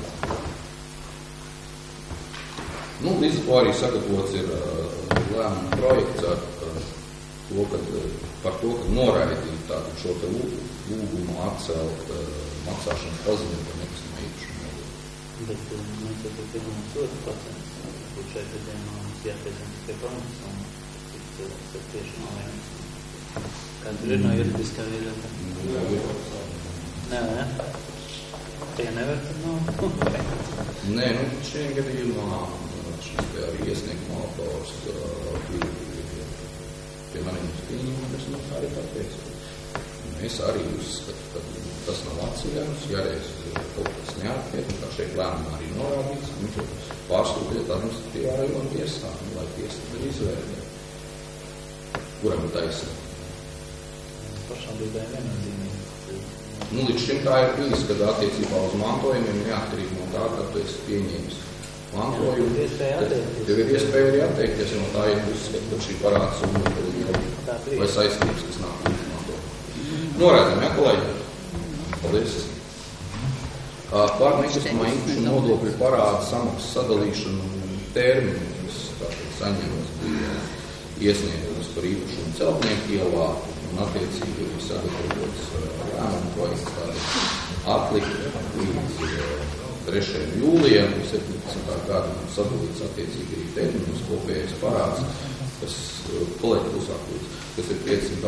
Līdz to arī sagatavots ir lēmuma projekts ar to, par to, ka noraidīt tātad šo te lūgumu atcelt maksāšanas paziņojumu par nekustamā īpašuma nodokli. Bet mēs jau pieņemam sodu procents, būtu šeit gadījumā mums jāpieņem tikai pamats un cik tieši nav vienas. Kāds ir no juridiskā viedokļa? Nē. Tie nevar tad nav? Nē, šajā gadījumā šis te arī iesnieguma autors bija pie maniem pieņemums, tā arī tā teica. Es arī uzskatu, ka tas nav atceļams, ja reiz kaut kas neattiek, kā šeit lēmumā arī norādīts, viņš pārsūtiet administratīvā rajona tiesā, lai tiesa tad izvērtē, kuram ir taisnība. Pašvaldībai viennozīmīgi. Līdz šim tā ir bijis, kad attiecībā uz mantojumiem neatkarīgi no tā, ka tu esi pieņēmis mantojumu, tad tev ir iespēja arī atteikties no tā, ja uzskata, ka šī parāda summa vai saistības, kas nāk līdz mantojumu. Norādām, ja, kolēģi? Paldies. Par nekustamā īpašuma nodokļu parāda samaksas sadalīšanu termiņu, kas tātad saņemas bija iesniegums par īpašumu Celtnieku ielā, un attiecīgi ir sagatavots lēmuma projekts tātad atlikt līdz 3. jūlijam 17. gada un sadalīts attiecīgi arī termiņus kopējais parāds, kas kolēģi klusāk lūdzu, kas ir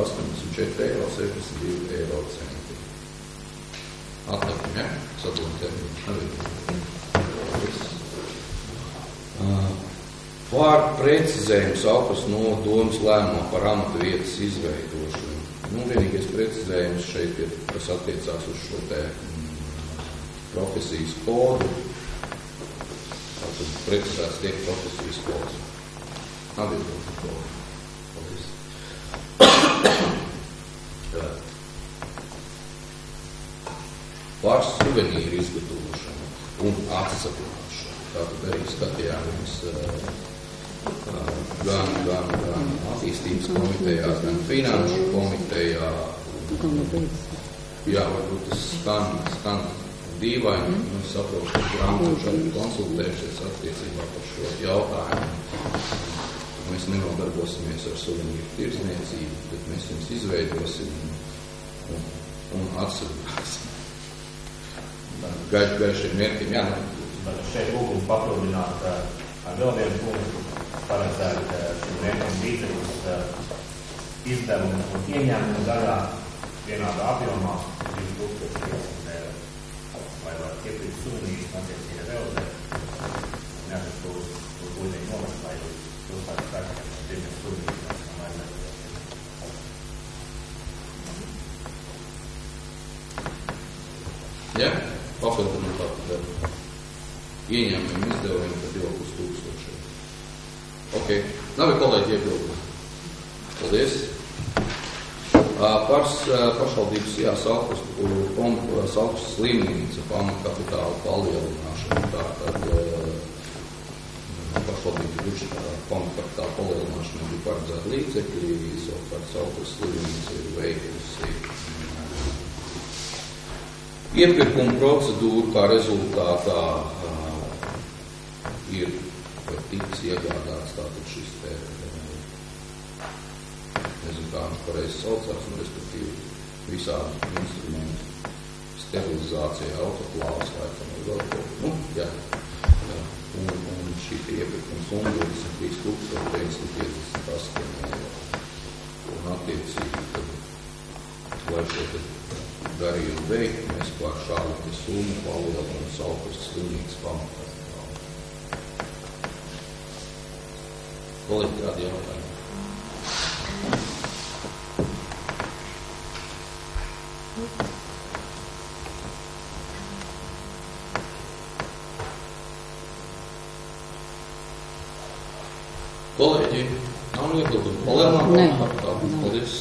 584,62 eiro centi. Atlikt, ja? Sadalīt termiņus. Par precizējumu Saukras nodomas lēmumā par amata vietas izveidošanu. Vienīgais precizējums šeit ir, kas attiecās uz šo te profesijas kodu. Tātad precizēts tiek profesijas kods. Atbildot kodu. Paldies. Par suvenīru izgatavošanu un atsapināšanu. Tātad arī skatījāmies gan attīstības komitejā, gan finanšu komitejā. Jā, varbūt tas skan dīvaini. Es saprotu, ka grāmatveži arī konsultējušies attiecībā par šo jautājumu. Mēs nenodarbosimies ar suvenīru tirdzniecību, bet mēs viņus izveidosim un atsargāsim. Gaišiem mērķiem, jā. Šeit lūgums papildināt ar vēl vienu punktu, paredzēt šim mērķim līdzekļus izdevumu un ieņēmumu daļā vienādā apjomā 2500 eiro. Lai var iepirkt suvenīrus attiecīgi realizēt. Nevis tos līdzekļu nomas, lai tos tāds sākās pirmiem suvenīrus un aizvērtēt. Jā, papildināt tātad ieņēmumiem izdevumiem par 2000. Ok. Nav kolēģi iebildumi. Paldies. Par pašvaldības saukas slimnīca pamatkapitāla palielināšanu. Tātad pašvaldības pamatkapitāla palielināšanu bija paredzēta līdzekļi, savukārt saukas slimnīca ir veikusi iepirkuma procedūru, kā rezultātā ir tiks iegādāts tātad šis te, nezinu, kā viņš pareizi saucās, respektīvi visādi instrumentu sterilizācija, autoklāvas vai tam ir vēl kaut. Jā. Un šī iepirkuma summa 23,958 eiro. Un attiecīgi, lai šo te darījumu veikt, mēs pār šādu summu palielinām saukas slimnīcas pamatā. Kolēģi, kādi jautājumi? Kolēģi, nav iebildumi. Palielināt kapitālu. Paldies.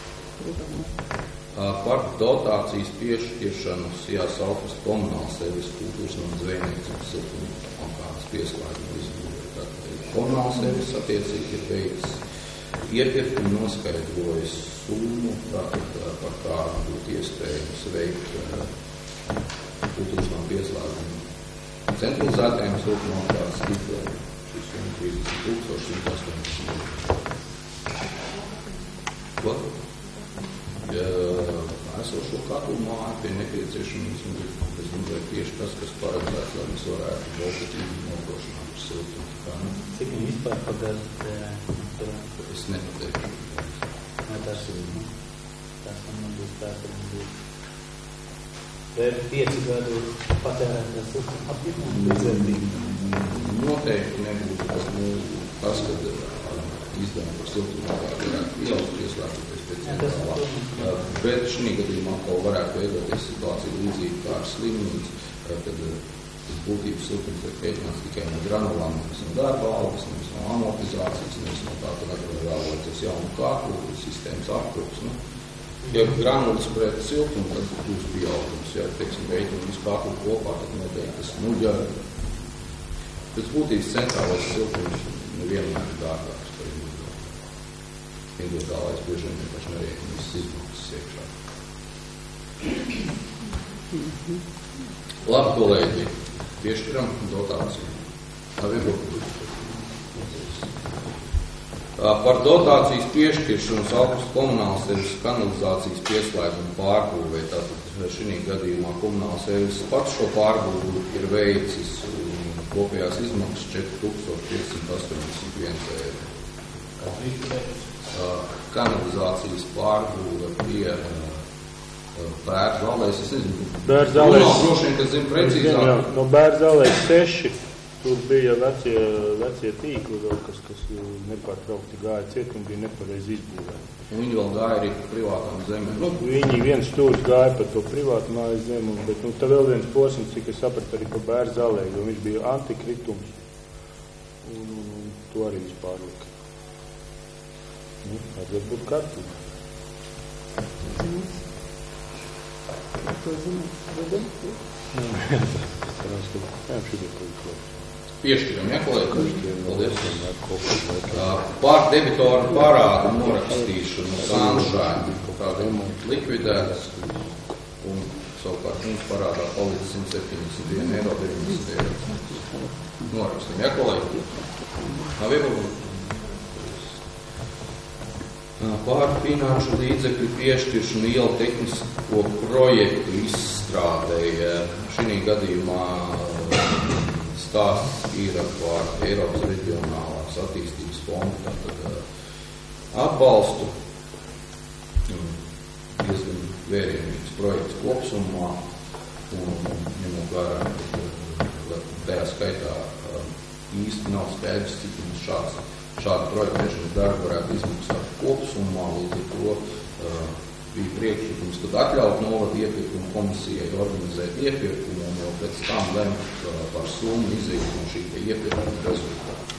Par dotācijas piešķiršanu Saukas komunāls servis kultūras un zvejniecības siltumnīcas kompānijas pieslēgumu izbūvē. Komunāls servis attiecīgi ir veids iepirkumu noskaidrojas summu, tātad par kādu būtu iespējams veikt kultūras un pieslēgumu. Centralizētajiem siltumnīcās tīkliem šis 30,180 Ko? Esošo katru māju pie nepieciešamības un es domāju tieši tas, kas paredzēts, lai mēs varētu voltatīvi nodrošināt par siltumu. Cik viņi vispār pagādu? Es nepateikšu. Tas man būs tāds, vai 5 gadu patērētā siltuma apjomā? Noteikti nebūtu tas, kad izdevumi par siltumu varētu pieaugt pieslēgties pēc centrālā. Bet šī gadījumā atkal varētu veidoties situācija līdzīga kā ar slimnīcu, kad tas būtības siltums tiek pēķināts tikai no granulām, nevis no darba algas, nevis no amortizācijas, nevis no tā, tad atkal vēloties jaunu kārtu, sistēmas apkrups. Ja granulas pret siltumu, tad būs pieaugums. Ja, teiksim, veidam visu kārtu kopā, tad noteikti tas, ja pēc būtības centrālais siltums nevienmēr ir dārgāks par individuālais bieži vien vienkārši nerēķina visas izmaksas iekšā. Labi, kolēģi, piešķiram dotāciju. Par dotācijas piešķiršanu Saukas komunāls servis kanalizācijas pieslēgumu pārbūvē. Tātad šī gadījumā komunāls servis pats šo pārbūvu ir veicis kopējās izmaksas 4581 eiro. Kanalizācijas pārbūve pie Bērzālēs, es nezinu, droši vien, ka zinu precīzāk. No Bērzālēs 6, tur bija vecie tīkli vēl, kas nepārtraukti gāja ciet un bija nepareizi izbūvēti. Un viņi vēl gāja arī par privātām zemēm. Viņi viens stūrs gāja par to privātu mājas zemu, bet tā vēl viens posms, cik es sapratu arī par Bērzālē, jo viņš bija antikritums un to arī vispārlika. Vajadzētu būt kārtībā. To zināt, Piešķiram, ja, kolēģi? Paldies. Pār debitoru parādu norakstīšanu Sanšāņu kādiem likvidētas un savukārt mums parādā palicis 171,90 eiro. Norakstam, ja, kolēģi? Nav iebildumu? Par finanšu līdzekļu piešķiršanu ielu tehnisko projektu izstrādēja. Šī gadījumā stāsts ir par Eiropas reģionālās attīstības fondu atbalstu. Diezgan vērienīgs projekts kopsumā un ņemot vērā, tajā skaitā īsti nav skaidrs, cik mums šāda projekta mešanas darba varētu izmaksāt kopsumā, līdz ar to bija priekšlikums, kad atļaut novadu iepirkumu komisijai organizēt iepirkumu un jau pēc tam lemt par summu izīt no šī iepirkuma rezultātu.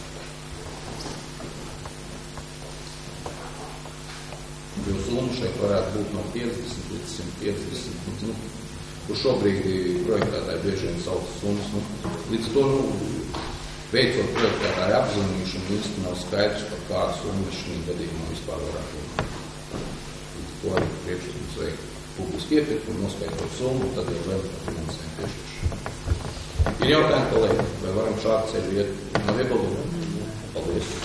Jo summa šeit varētu būt no 50 līdz 150, kur šobrīd projektētāji bieži vien sauc summas. Līdz to, veicot projektētāju apzīmīšanu, īsti nav skaidrs, par kādu summu šī gadījumā vispār varētu būt. Līdz to arī priekšlikums veikt publiski iepirkumu, noskaitot summu, tad jau vēl par finansējumu piešķiršanu. Ir jautājumi, kolēģi, vai varam šādu ceļu iet? Nav iebildumu? Paldies.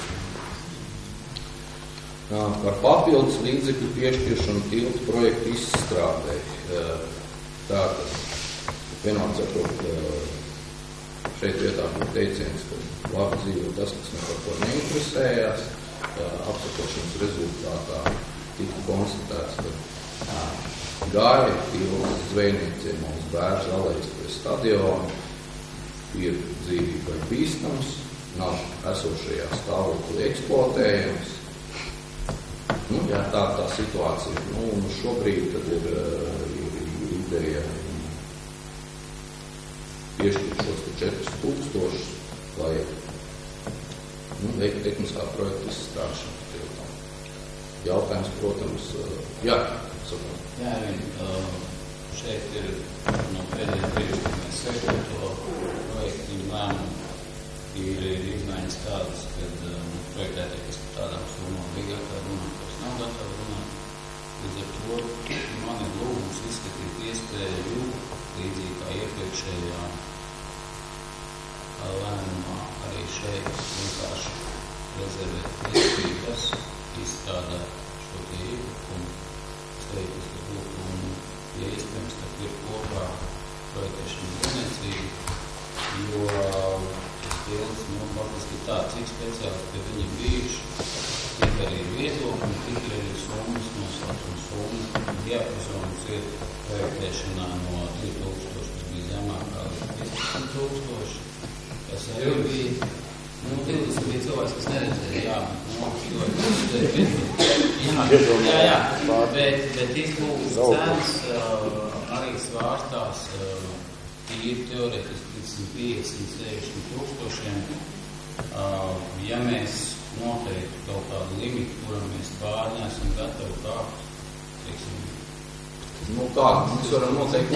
Par papildus līdzekļu piešķiršanu tiltu projektu izstrādē. Tātad, vienāds sakot, šeit vietā būtu teiciens, ka labi dzīvo tas, kas ne par ko neinteresējās. Apsakošanas rezultātā tika konstatēts, ka gāja tilts zvejnieciem uz Bērzu alejas pie stadiona ir dzīvībai bīstams, nav esošajā stāvoklī eksploatējams. Jā, tā situācija. Un šobrīd tad ir ideja piešķirt šos 4,000, lai veiktu tehniskā projekta izstrādāšanu tiltam. Jautājums, protams, jā, sakot. Jā, šeit ir no pēdējā brīža, kad mēs sekot to projektu lēmumu, ir izmaiņas tādas, kad projektētāji, kas par tādām summām bija gatava runāt, kas nav gatava runāt. Līdz ar to man ir lūgums izskatīt iespēju līdzīgi kā iepriekšējā lēmumā arī šeit vienkārši rezervēt iespēju, kas izstrādā šo tie iepirkumu. Es teiktu, ka būtu un, ja iespējams, tad ir kopā projektēšana vienniecīgi, jo tas tilts, faktiski tā, cik speciālisti pie viņi bijuši, tik arī ir viedokļi, tik arī summas nosaucums summas. Diapazons ir projektēšanā no 2000, kas bija zemākā līdz 15,000, kas arī bija, 20 bija cilvēks, kas neredzēja, bet izbūves cenas arī svārstās tīri teoretiski līdz 50-60,000. Ja mēs noteikti kaut kādu limitu, kuram mēs pārņēsim gatavu kāpt, teiksim, mēs varam noteikti.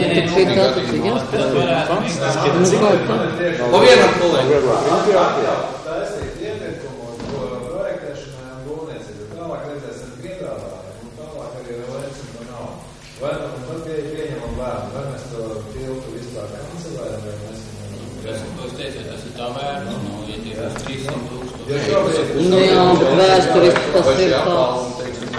Pa vienam kolēģi. Taisīt iepirkumu uz projektēšanai un būvniecību. Tālāk redzēsim piedāvājumu un tālāk arī vēl lecim no nav. Vai tad pieņemam lēmumu, vai mēs to tiltu vispār kancelējam, vai mēs es teicu, tas ir tā vērts, ja tie būs 300,000. Jā, vēsturiski tas ir tāds.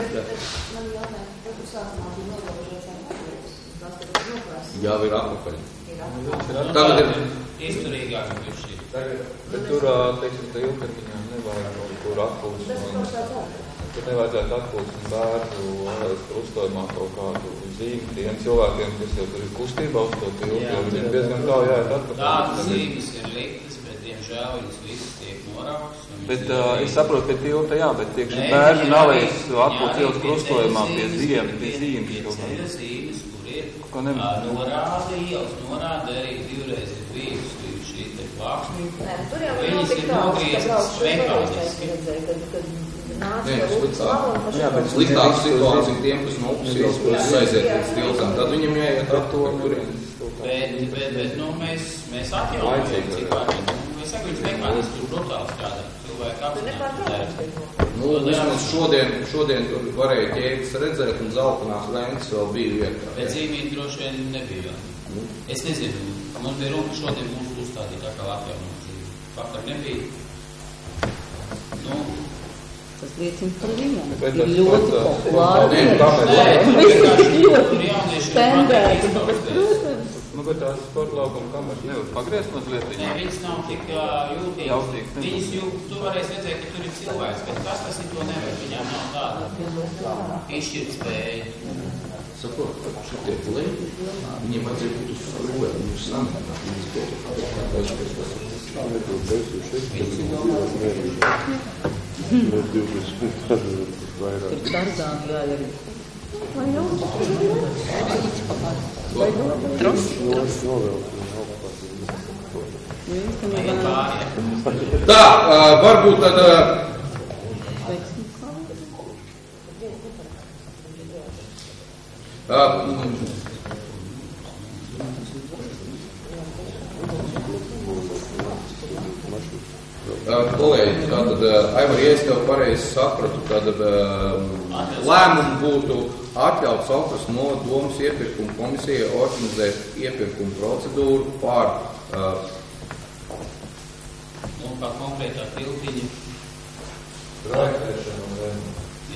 Jā, ir atpakaļ. Tagad ir izturīgāk ir šī. Bet tur, teiksim, tā ilgtermiņā nevajag tur atpūst. Tur nevajadzētu atpūst bērnu krustojumā kaut kādu zīmi tiem cilvēkiem, kas jau tur ir kustībā uz to tiltu, jo viņi diezgan tā jāiet atpakaļ. Tādas zīmes ir liktas, bet diemžēl viņas visas tiek norautas. Bet es saprotu, pie tilta jā, bet tiekši bērnu nalējas atpūst ielas krustojumā pie zīmes. Ir zīmes, kur ir norāda ielas, norāda arī divreiz ir bijusi šī te plāksnība. Tur jau nav tik tāds, ka sliktāka situācija tiem, kas no upes puses aiziet līdz tiltam, tad viņam jāiet ar to turien. Bet mēs atjaunojam, cik vārdi, es saku, viņš mehāniski tur brutāli strādā. Cilvēki apstādā. Vismaz šodien tur varēja ķēdes redzēt, un zeltainās lēngas vēl bija vietā. Bet zīmīgi droši vien nebija. Es nezinu, mums bija runa šodien mūsu uzstādītā, kā Latvijā mums zīmīgi. Vakar nebija. Tas liecina par viņam. Bet Ir tas ļoti pats, populāri. Jaunieši Tendēti, bet, protams. Bet tās sporta laukuma kameras nevar pagriezt mazliet. Nē, viņas nav tik jūtīgas. Viņas tu varēsi redzēt, ka tur ir cilvēks, bet tas ir to nevar. Viņām nav tāda izšķirt spēja. Saprot, šitie plēti, viņiem vajadzēja būt uz rūvēm, viņus sanākt, viņus būtu ir Tarzāni jāieri. Vai jau? Tā, varbūt tad... Kolēģi, tātad, Aivar, ja es tev pareizi sapratu, tad lēmumu būtu atļauts Saukras domas iepirkuma komisijai organizēt iepirkuma procedūru pār Un kā konkrētā tiltiņa. Projektēšana un remontu.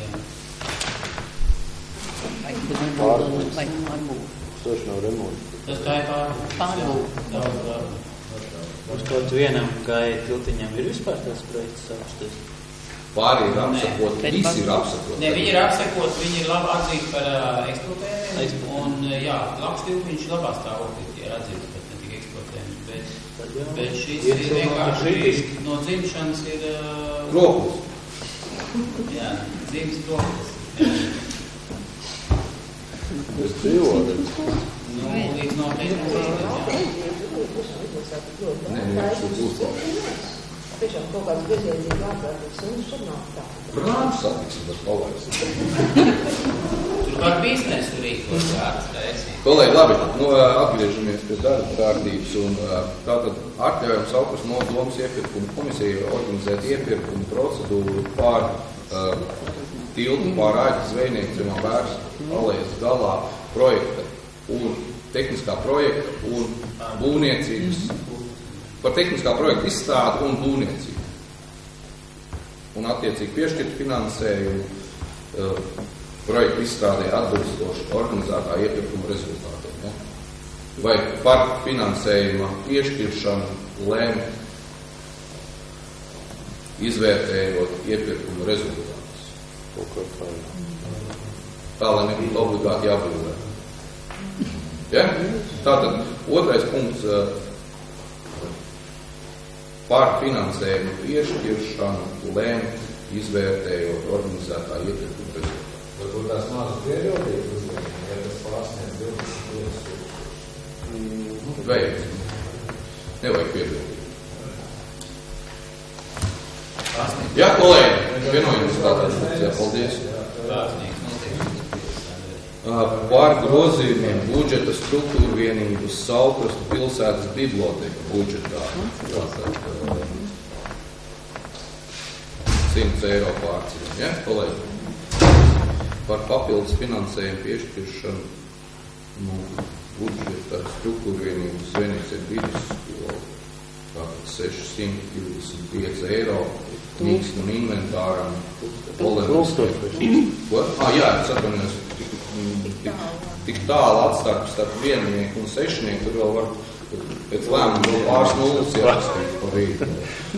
Tas nav remonts. Tas tā ir pārbūve. Uz kaut vienam gai tiltiņam ir vispār tās projekts apstāties? Pārī ir apsakot, visi ir apsakot. Ne, viņi ir apsakot, viņi ir labi atzīti par eksploatējumiem. Un, jā, labs tiltiņš labā stāvoklī ir atzīts, bet ne tik eksploatējums. Bet šis ir vienkārši no dzimšanas ir... Krokus. Jā, dzīves krokus. Es dzīvoju. Līdz noteikti dzīves, Nē, tas būs. Tiešām kaut kāds bezjēdzīgi ārkārtības un šur nav tā. Brāns satiks, tas palaist. Tur var biznesu rīkot vārds, tā esi. Kolēģi, labi, atgriežamies pie darba kārtības un tātad atļaujam Saukras domas iepirkuma komisiju organizēt iepirkuma procedūru pār tiltu pār Āģes zvejnieku Cimā Bērs alējas galā projekta un tehniskā projekta un būvniecības, par tehniskā projekta izstrādi un būvniecību. Un attiecīgi piešķirt finansējumu projektu izstrādē atbilstoši organizētā iepirkuma rezultātiem. Ja? Vai par finansējuma piešķiršanu lēmt, izvērtējot iepirkuma rezultātus. Tā, lai nebūtu obligāti jābūvē. Ja? Tātad otrais punkts par finansējumu piešķiršanu lēmt, izvērtējot organizētā iepirkuma rezultātu. Varbūt tās mazas pieļautības uzņēmumi, ja tas pārsniedz 25 Vajag. Nevajag pieļautīt. Jā, kolēģi, vienojamies tātad. Jā, paldies. Par grozījumiem budžeta struktūra vienības Saukras pilsētas biblioteka budžetā. Tātad 100 eiro pārceļam, ja, kolēģi? Par papildus finansējumu piešķiršanu budžeta struktūra vienības vienības vidusskola. Tātad 625 eiro mīkstam inventāram. Jā, es atvainojos. Tik tālu atstarp starp viennieku un sešnieku, tur vēl var pēc lēmuma pāris nulles jāskatīt pa vīdu.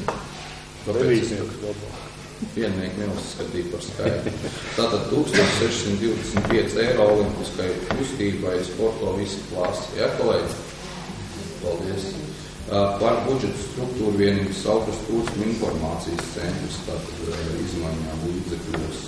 Viennieku neuzskatīja par skaitu. Tātad 1625 eiro olimpiskai kustībai sporto visi klasi. Jā, kolēģi? Paldies. Par budžetu struktūru vienības Saukras turisma informācijas centrs, tātad izmaiņām līdzekļos.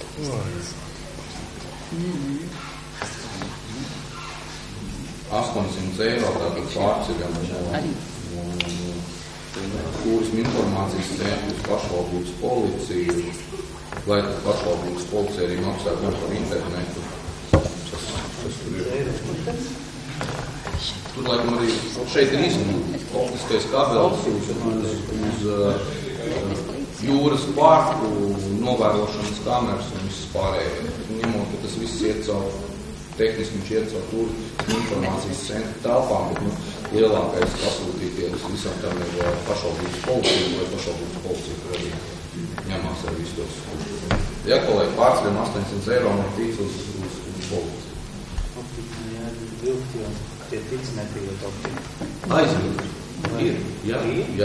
800 eiro tātad pārceļam no turisma informācijas centrus, pašvaldības policiju, lai pašvaldības policija arī maksā gan par internetu. Tas tur ir. Tur, laikam, arī šeit ir izmūts optiskais kabelis uz jūras parku, novērošanas kameras un viss pārējais. Ņemot, ka tas viss iet caur tehniski, viņš iet caur tur informācijas centra telpām, bet lielākais pasūtīties visam tam ir pašvaldības policija, vai pašvaldības policija, kur arī ņemās ar visu tos. Ja, kolēģi, pārsviem 800 eiro no tīts uz policiju. Optika, jā, vilkt, jo tie tic nepīlēt optika. Aizvilkt. Ir, jā.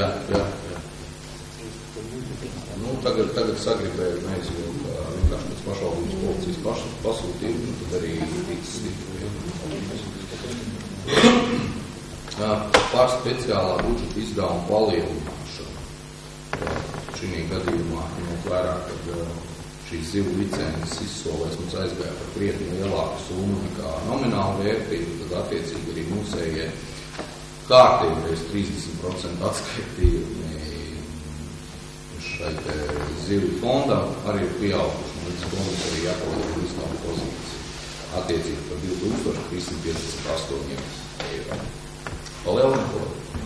Nu, tagad sagribēju neizvilkt vienkārši pēc pašvaldības policijas pasūtību, un tad arī tiks par speciālā budžeta izdevuma palielināšanu. Šī gadījumā, ņemot vērā, kad šīs zivu licences izsolēs mums aizgāja par krietni lielāku summu nekā nominālu vērtību, tad attiecīgi arī mūsējie kārtīgi reiz 30% atskaitījumi šai zivju fondam arī ir pieauguši, un līdz fondas arī jāpalīdz izdevuma pozīciju. Attiecīgi par 2358 eiro. Palielināt,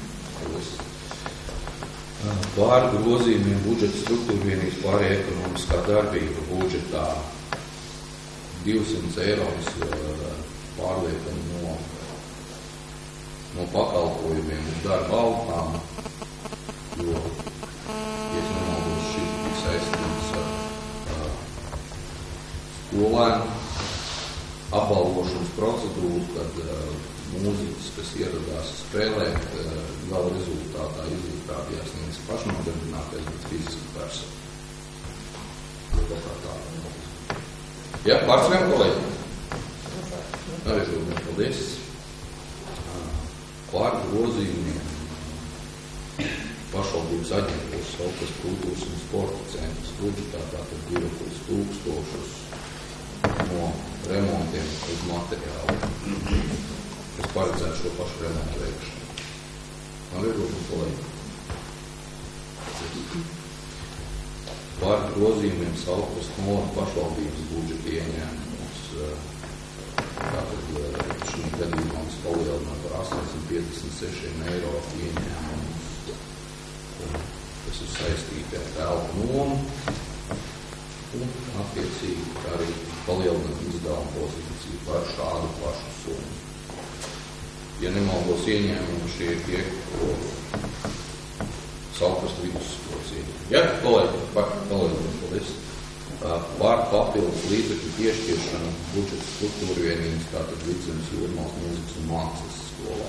pār grozījumiem budžeta struktūra vienības pārējā ekonomiskā darbība budžetā 200 eiro pārliekam no pakalpojumiem uz darba algām, jo šis bija saistīts ar skolēnu apbalvošanas procedūru, kad mūziķis, kas ieradās spēlēt, gala rezultātā izrādījās nevis pašnodarbinātais, bet fiziski persona. Jā, pārsvien, kolēģi. Arī paldies. Pār grozījumiem pašvaldības aģentūras Valkas kultūras un sporta centras budžetā tātad 2000 no remontiem uz materiālu, kas paredzētu šo pašu remontu veikšanu. Nav ierobežojumi, kolēģi. Pār grozījumiem Valkas novada pašvaldības budžeta ieņēmumus. Tātad šī gadījumā mums palielināt par 856 eiro ieņēmumus, kas ir saistīti ar telpu nomu, un attiecīgi arī palielināt izdevuma pozīciju par šādu pašu summu. Ja nemaldos ieņēmumu, šie ir tie, ko Salkas vidusskolas ieņēmumu. Ja, kolēģi, palielināt, paldies. Pār papildus līdzekļu piešķiršanu budžeta struktūra vienības, tātad Vidzemes Jūrmālas mūzikas un mākslas skolā.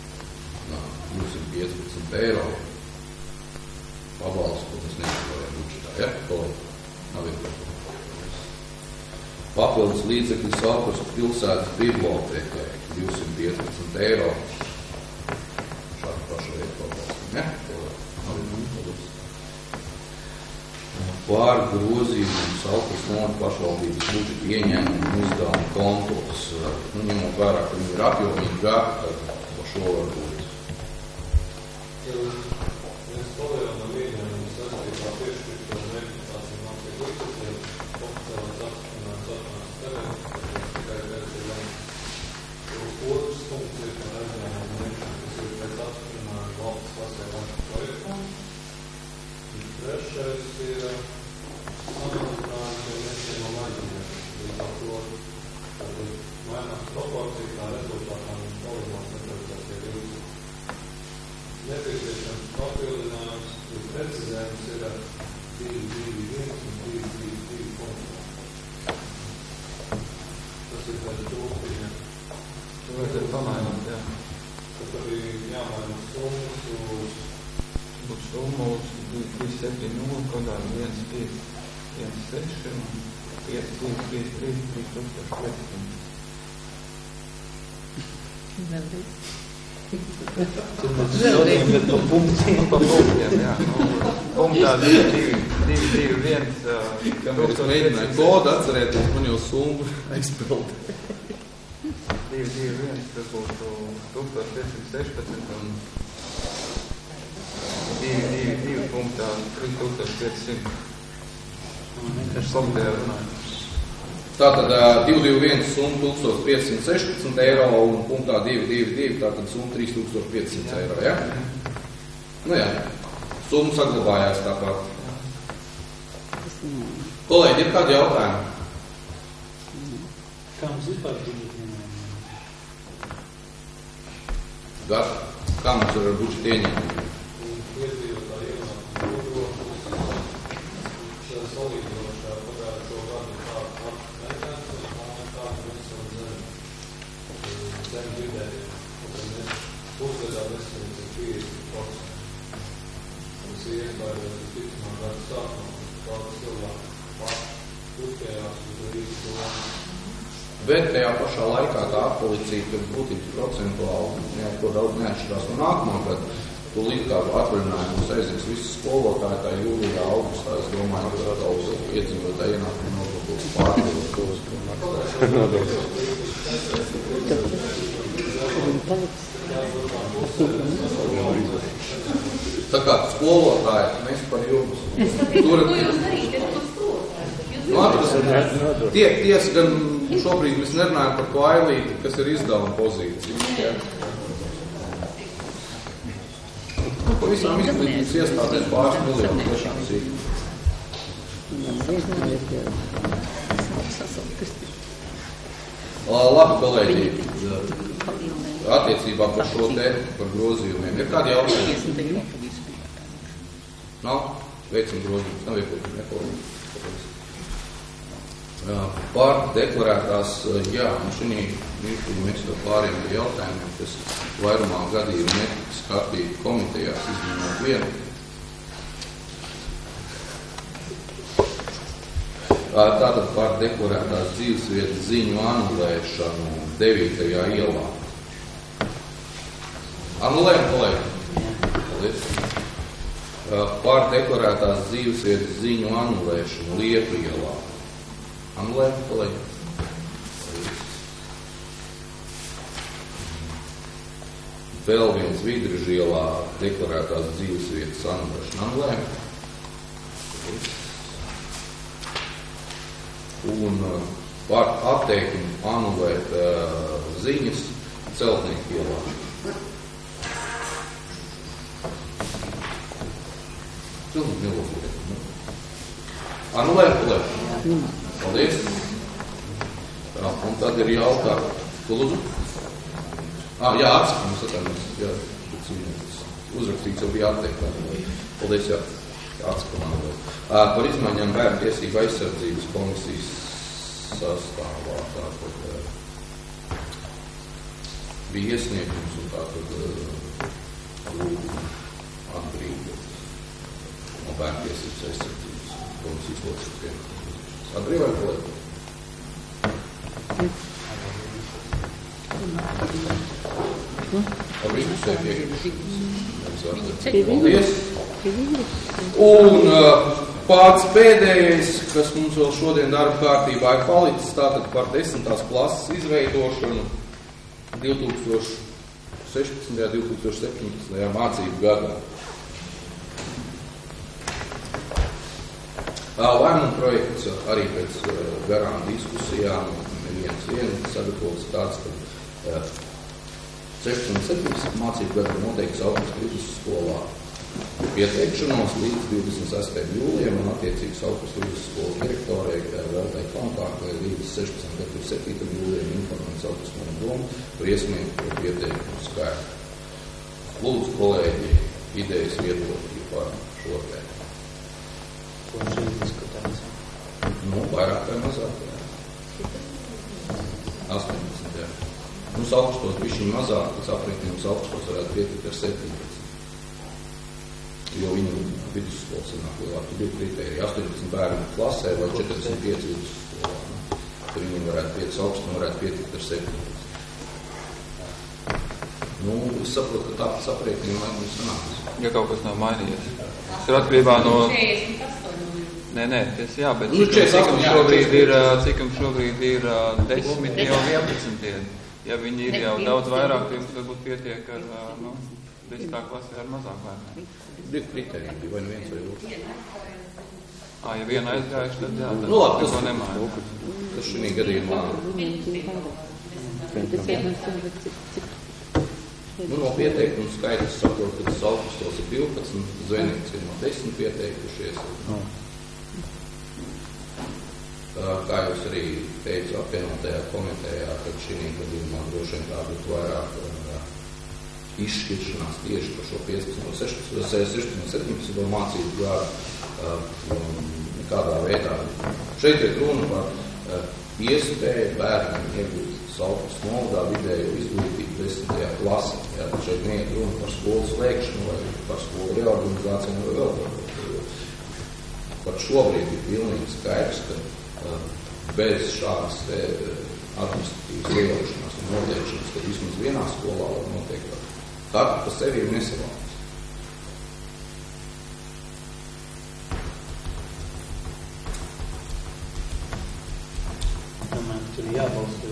215 eiro pabalstu, ko mēs neizvarējām budžetā. Ja, kolēģi? Nav ierobežojumi. Papildus līdzekļu Salkas pilsētas bibliotekai 215 eiro. Šādu pašu veidu pabalstu. Ja, kolēģi? Nav ierobežojumi. Pār grozījumiem Salkas novada pašvaldības budžeta ieņēmumu uzdevuma kontos. Ņemot vērā, ka viņi ir apjomīgi gāti, tad par šo var būt. Mēs palielinām ieņēmumu saistībā piešķiršanu rehabilitāciju mācību līdzekļiem, oficiālās apstiprināts terēns, tikai vērtībām. Otrs punkts ir par aizņēmumu veikšanu, kas ir pēc apstiprinājuma valsts pasēvāšu projektām. Trešais ir samazinājums un nesaņemam aizņēmumu. Līdz ar to mainās proporcija, tā rezultātā mums palielinās neparedzētie līdzekļi. Nepieciešams papildinājums, jo precizējums ir 221 un 222 punktā. Tas ir pēc trūktiņa. To vajadzētu pamainīt, jā. Tad arī jāmaina summas uz summu uz 270, kodā 1516 un 5233 3500. Bet pa punktiem. Pa punktiem, jā. Punktā 221. Kamēr es mēģināju kodu atcerēties, man jau summu aizpildē. 221, tas būtu 1516 un 2 punktā 3500. Vienkārši summu runājums. Tātad 221 summa 1516 eiro un punktā 222, tātad summa 3500 eiro, ja? Nu jā, summa saglabājās tāpat. Kolēģi, ir kādi jautājumi? Kā mums vispār budžeti? Gat, kā mums ir ar budžeti ieņēmumi? Pusgadā nesam 50%. Mums ir iespējams, ka ticamā gada sākumā kāds cilvēks uzkējās uz rīzu. Bet tajā pašā laikā tā policija, kad būtības procentuāli neko daudz neatšķirās no nākamā gada, tūlīt kā atvaļinājumus aizies visi skolotāji, tā jūlijā, augustā, es domāju, ka daudz iedzīvotāji ienākumu nodokļu pārdevus tos. Tā kā skolotāji, mēs par jums. Ko jūs darīsiet ar skolotāju? Ties gan šobrīd mēs nerunājam par to ailīti, kas ir izdevuma pozīcija. Ja? Pa visām izglītības iestādēs pāris miljonu tiešām sīk. Labi, kolēģi, attiecībā par šo te, par grozījumiem. Ir kādi jautājumi? Nav? Veicam grozījumus, nav iekļūt neko. Par deklarētās, jā, un šī mirklī mēs to pāriem pie jautājumiem, kas vairumā gadījumu netika skatīti komitejās, izņemot vienu. Tātad par deklarētās dzīvesvietas ziņu anulēšanu 9. ielā. Anulējam, kolēģi? Paldies. Par deklarētās dzīvesvietas ziņu anulēšanu Lietu ielā. Anulējam, kolēģi? Vēl viens Vidrižu ielā deklarētās dzīvesvietas anulēšana. Anulējam? Un par atteikumu anulēt ziņas Celtnieku ielā. Pilnīgi nelūdzu. Anulēt, kolēģi? Paldies. Un tad ir jautāt. Ko lūdzu? Jā, atskatums, atskatums. Jā, uzrakstīts jau bija atteikt. Paldies, jā. Par izmaiņām bērnu tiesību aizsardzības komisijas sastāvā. Tātad bija iesniegums un tātad atbrīvot no bērnu tiesības aizsardzības komisijas locekļiem. Atbrīvot, kolēģi? Ar visu sevi piekrītu. Paldies! Un pats pēdējais, kas mums vēl šodien darba kārtībā ir palicis, tātad par 10. klases izveidošanu 2016. 2017. mācību gadā. Lēmuma projekts arī pēc garām diskusijām neviens sagatavots tāds, ka 16 un 17 mācību gadu noteikts augstas vidusskolā pieteikšanos līdz 26. jūlijam un attiecīgas augstas vidusskolas direktorei Veltai Klamkārtai līdz 16. gadu 7. jūlijam informēts augstas domu par iesniegto pieteikumu skaitu. Lūdzu, kolēģi, idejas viedokļi par šo tēmu. Ko šeit diskutēts? Vairāk vai mazāk. 18, jā. Mums augstos bišķiņi mazāk, pēc aprēķiniem mums augstos varētu pietikt ar 17. Jo viņu vidusskolas sanāk lielāk. Tur bija kritērija 18 bērnu klasē vai 45 vidusskolā. Tad viņiem varētu pietikt augstu un varētu pietikt ar 17. Es saprotu, ka tāpēc aprēķiniem laikam sanāks. Ja kaut kas nav mainījies. Tas ir atkarībā no... Nē, tas jā, bet cik jums šobrīd ir 10, jau 11. Ja viņi ir jau daudz vairāk, tad jums varbūt pietiek ar 10. klasē ar mazāk vairāk. Bija kriteriji, bija vai viens vai otrs. Ja viena aizgājuši, tad jā, tad labi, neko nemaina. Tas šī gadījumā. No pieteikumu skaita saprotu, ka Saukastos ir 12, Zvejnieks ir no 10 pieteikušies. Kā jūs arī teicu apvienotajā komitejā, kad šī gadījumā droši vien tā būtu vairāk izšķiršanās tieši par šo 16-17 mācību gadu nekādā veidā. Šeit ir runa par iespēju bērniem iegūt Saukastas novadā vidējo izglītību 10. klasē. Jā, šeit neiet runa par skolu slēgšanu vai par skolu reorganizāciju vai vēl par to. Par šobrīd ir pilnīgi skaidrs, ka bez šādas administratīvas iejaukšanās un noteikšanas, ka vismaz vienā skolā var noteikt, ka pa sevi ir nesavāks. Tur ir jābalsta.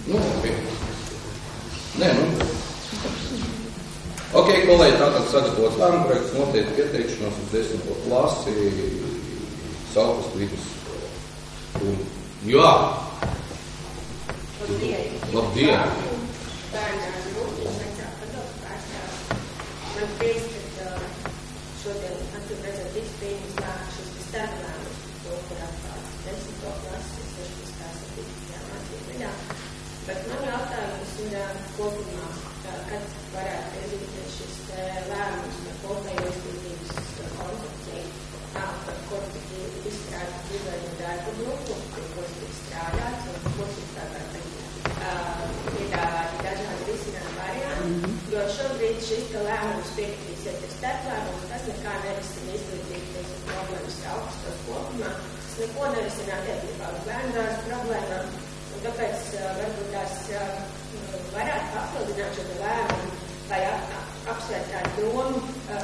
Ok, kolēģi, tātad sagatavots lēmumu projekts noteikti pieteikšanos uz 10. klasi Saukastas vidusskola. Jā! Labdien! Bērnās mūsu vecāku padomu pārstāvs. Man prieks, ka šodien atcīm redzot izpējums lēmums šis starplēmums, to, kur atklāts 10. klases, 16. 17. mācību gadā. Bet man jautājums ir kopumā, kad varētu iezīties šis lēmums par kopējo izglītības koncepciju, par ko tik izstrādāt dzīvēju darbu grupu, ko tik strādāts un ko tik tagad piedāvāti dažādi risinājumi varianti, jo šobrīd šis lēmums piekritīsies ir starplēmums, tas nekā nerisina izglītības problēmas Saukastos kopumā, tas neko nerisina attiecībā uz bērndārs problēmām, un tāpēc varbūt tās varētu papildināt šo lēmumu vai apsvērt tādu domu,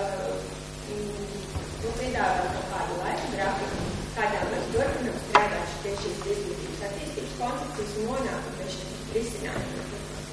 piedāvāt kaut kādu laika grafiku, kādā mēs turpinām strādāt pie šīs izglītības attīstības koncepcijas un nonākam pie šiem risinājumiem.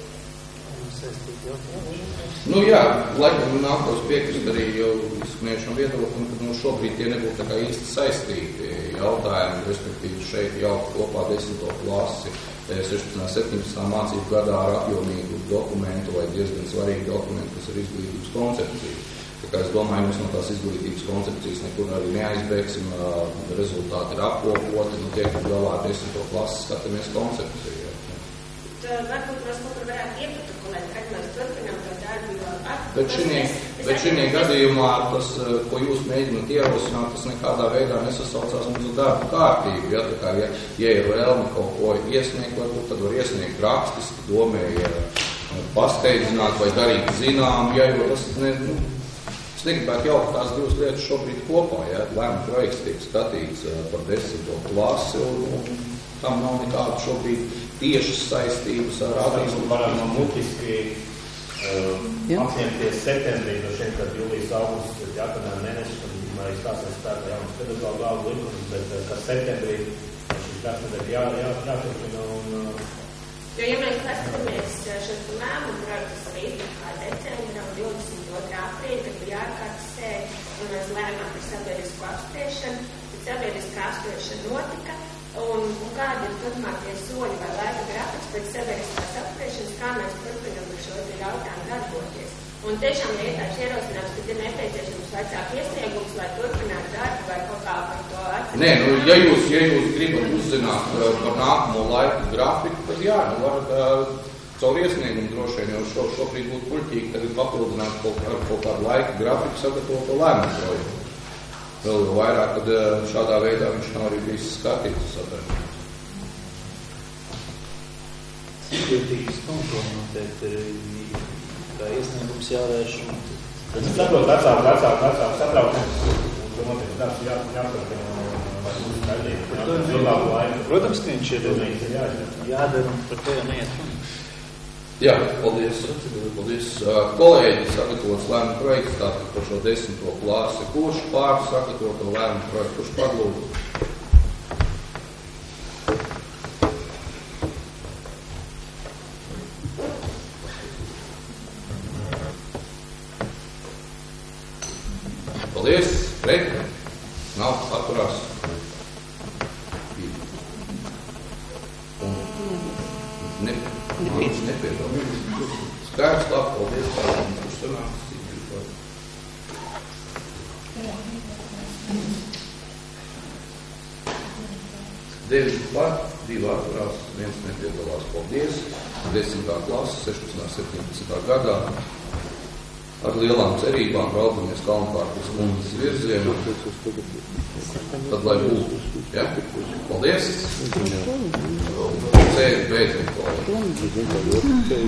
Jā, laikam nākos piekrist arī jau izsmējušam viedoklim, ka šobrīd tie nebūtu tā kā īsti saistīti jautājumi, respektīvi šeit jau kopā 10. klasi 16. 17. mācību gadā ar apjomīgu dokumentu vai diezgan svarīgu dokumentu, kas ir izglītības koncepcija. Tā kā es domāju, mēs no tās izglītības koncepcijas nekur arī neaizbēgsim, rezultāti ir apkopoti, tiek galā 10. klases skatāmies koncepciju. Varbūt mēs kaut kur varētu ieprotokolēt, kad mēs turpinām to darbu, Bet šī gadījumā tas, ko jūs mēģināt ierosināt, tas nekādā veidā nesasaucās mūsu darbu kārtību. Ja? Tā kā, ja ir vēlme kaut ko iesniegt, varbūt tad var iesniegt rakstiski, domēja pasteidzināt vai darīt zinām, ja, jo tas es negribētu jaukt tās divas lietas šobrīd kopā. Ja? Lēmuma projekts tiek skatīts par 10. klasi un tam nav nekāda šobrīd tiešas saistības ar attīstību. Varam mutiski apņemties septembrī, no šeit, kad jūlijas augusts jāpanā mēneši, kad arī stāsies spēkā jaunas pedagoģu galvu likumus, bet kā septembrī šis darbs tad jāturpina un... Jo, ja mēs paskatāmies šos lēmumu projektus rīt, kā decembra un 22. aprīļa, kad bija ārkārtas sēde, un mēs lēmām par sabiedrisku apspriešanu, tad sabiedriskā apspriešana notika, un kādi ir turpmākie soļi vai laika grafiks pēc sabiedriskās apspriešanas, kā mēs turpinām ar šo jautājumu darboties. Un tiešām ir tāds ierosinājums, ka ir nepieciešams vecāku iesniegums, lai turpinātu darbu vai kaut kā par to atcerēt. Nē, ja jūs gribat uzzināt par nākamo laiku grafiku, tad jā, varat caur iesniegumu droši vien, jo šobrīd būtu puļķīgi tagad papildināt kaut kādu laiku grafiku sagatavotu lēmumu projektu. Vēl jau vairāk, kad šādā veidā viņš nav arī bijis skatīts sadarboties. Izglītības kontrola noteikti ir kā iesniegums jāvērš. Es saprotu vecāku satraukums, un to noteikti darbs jāturpina vai būs gaidīt ilgāku laiku. Protams, ka viņš ir jādara un par to jau neiet. Jā, paldies. Kolēģi sagatavots lēmumu projekts tātad par šo 10. klasi. Kurš pār sagatavoto lēmumu projektu? Kurš padlūdzu? Paldies. Pret? Nav atturās. Viņš nepiedalās. Skaidrs, labi, paldies, kurš sanāks. 9 par, 2 atturās, 1 nepiedalās. Paldies. 10. klase, 16. 17. gadā. Ar lielām cerībām raudamies Kalnkārtas kundzes virzienu. Tad, lai būtu. Ja? Paldies. Sēdi beidzam.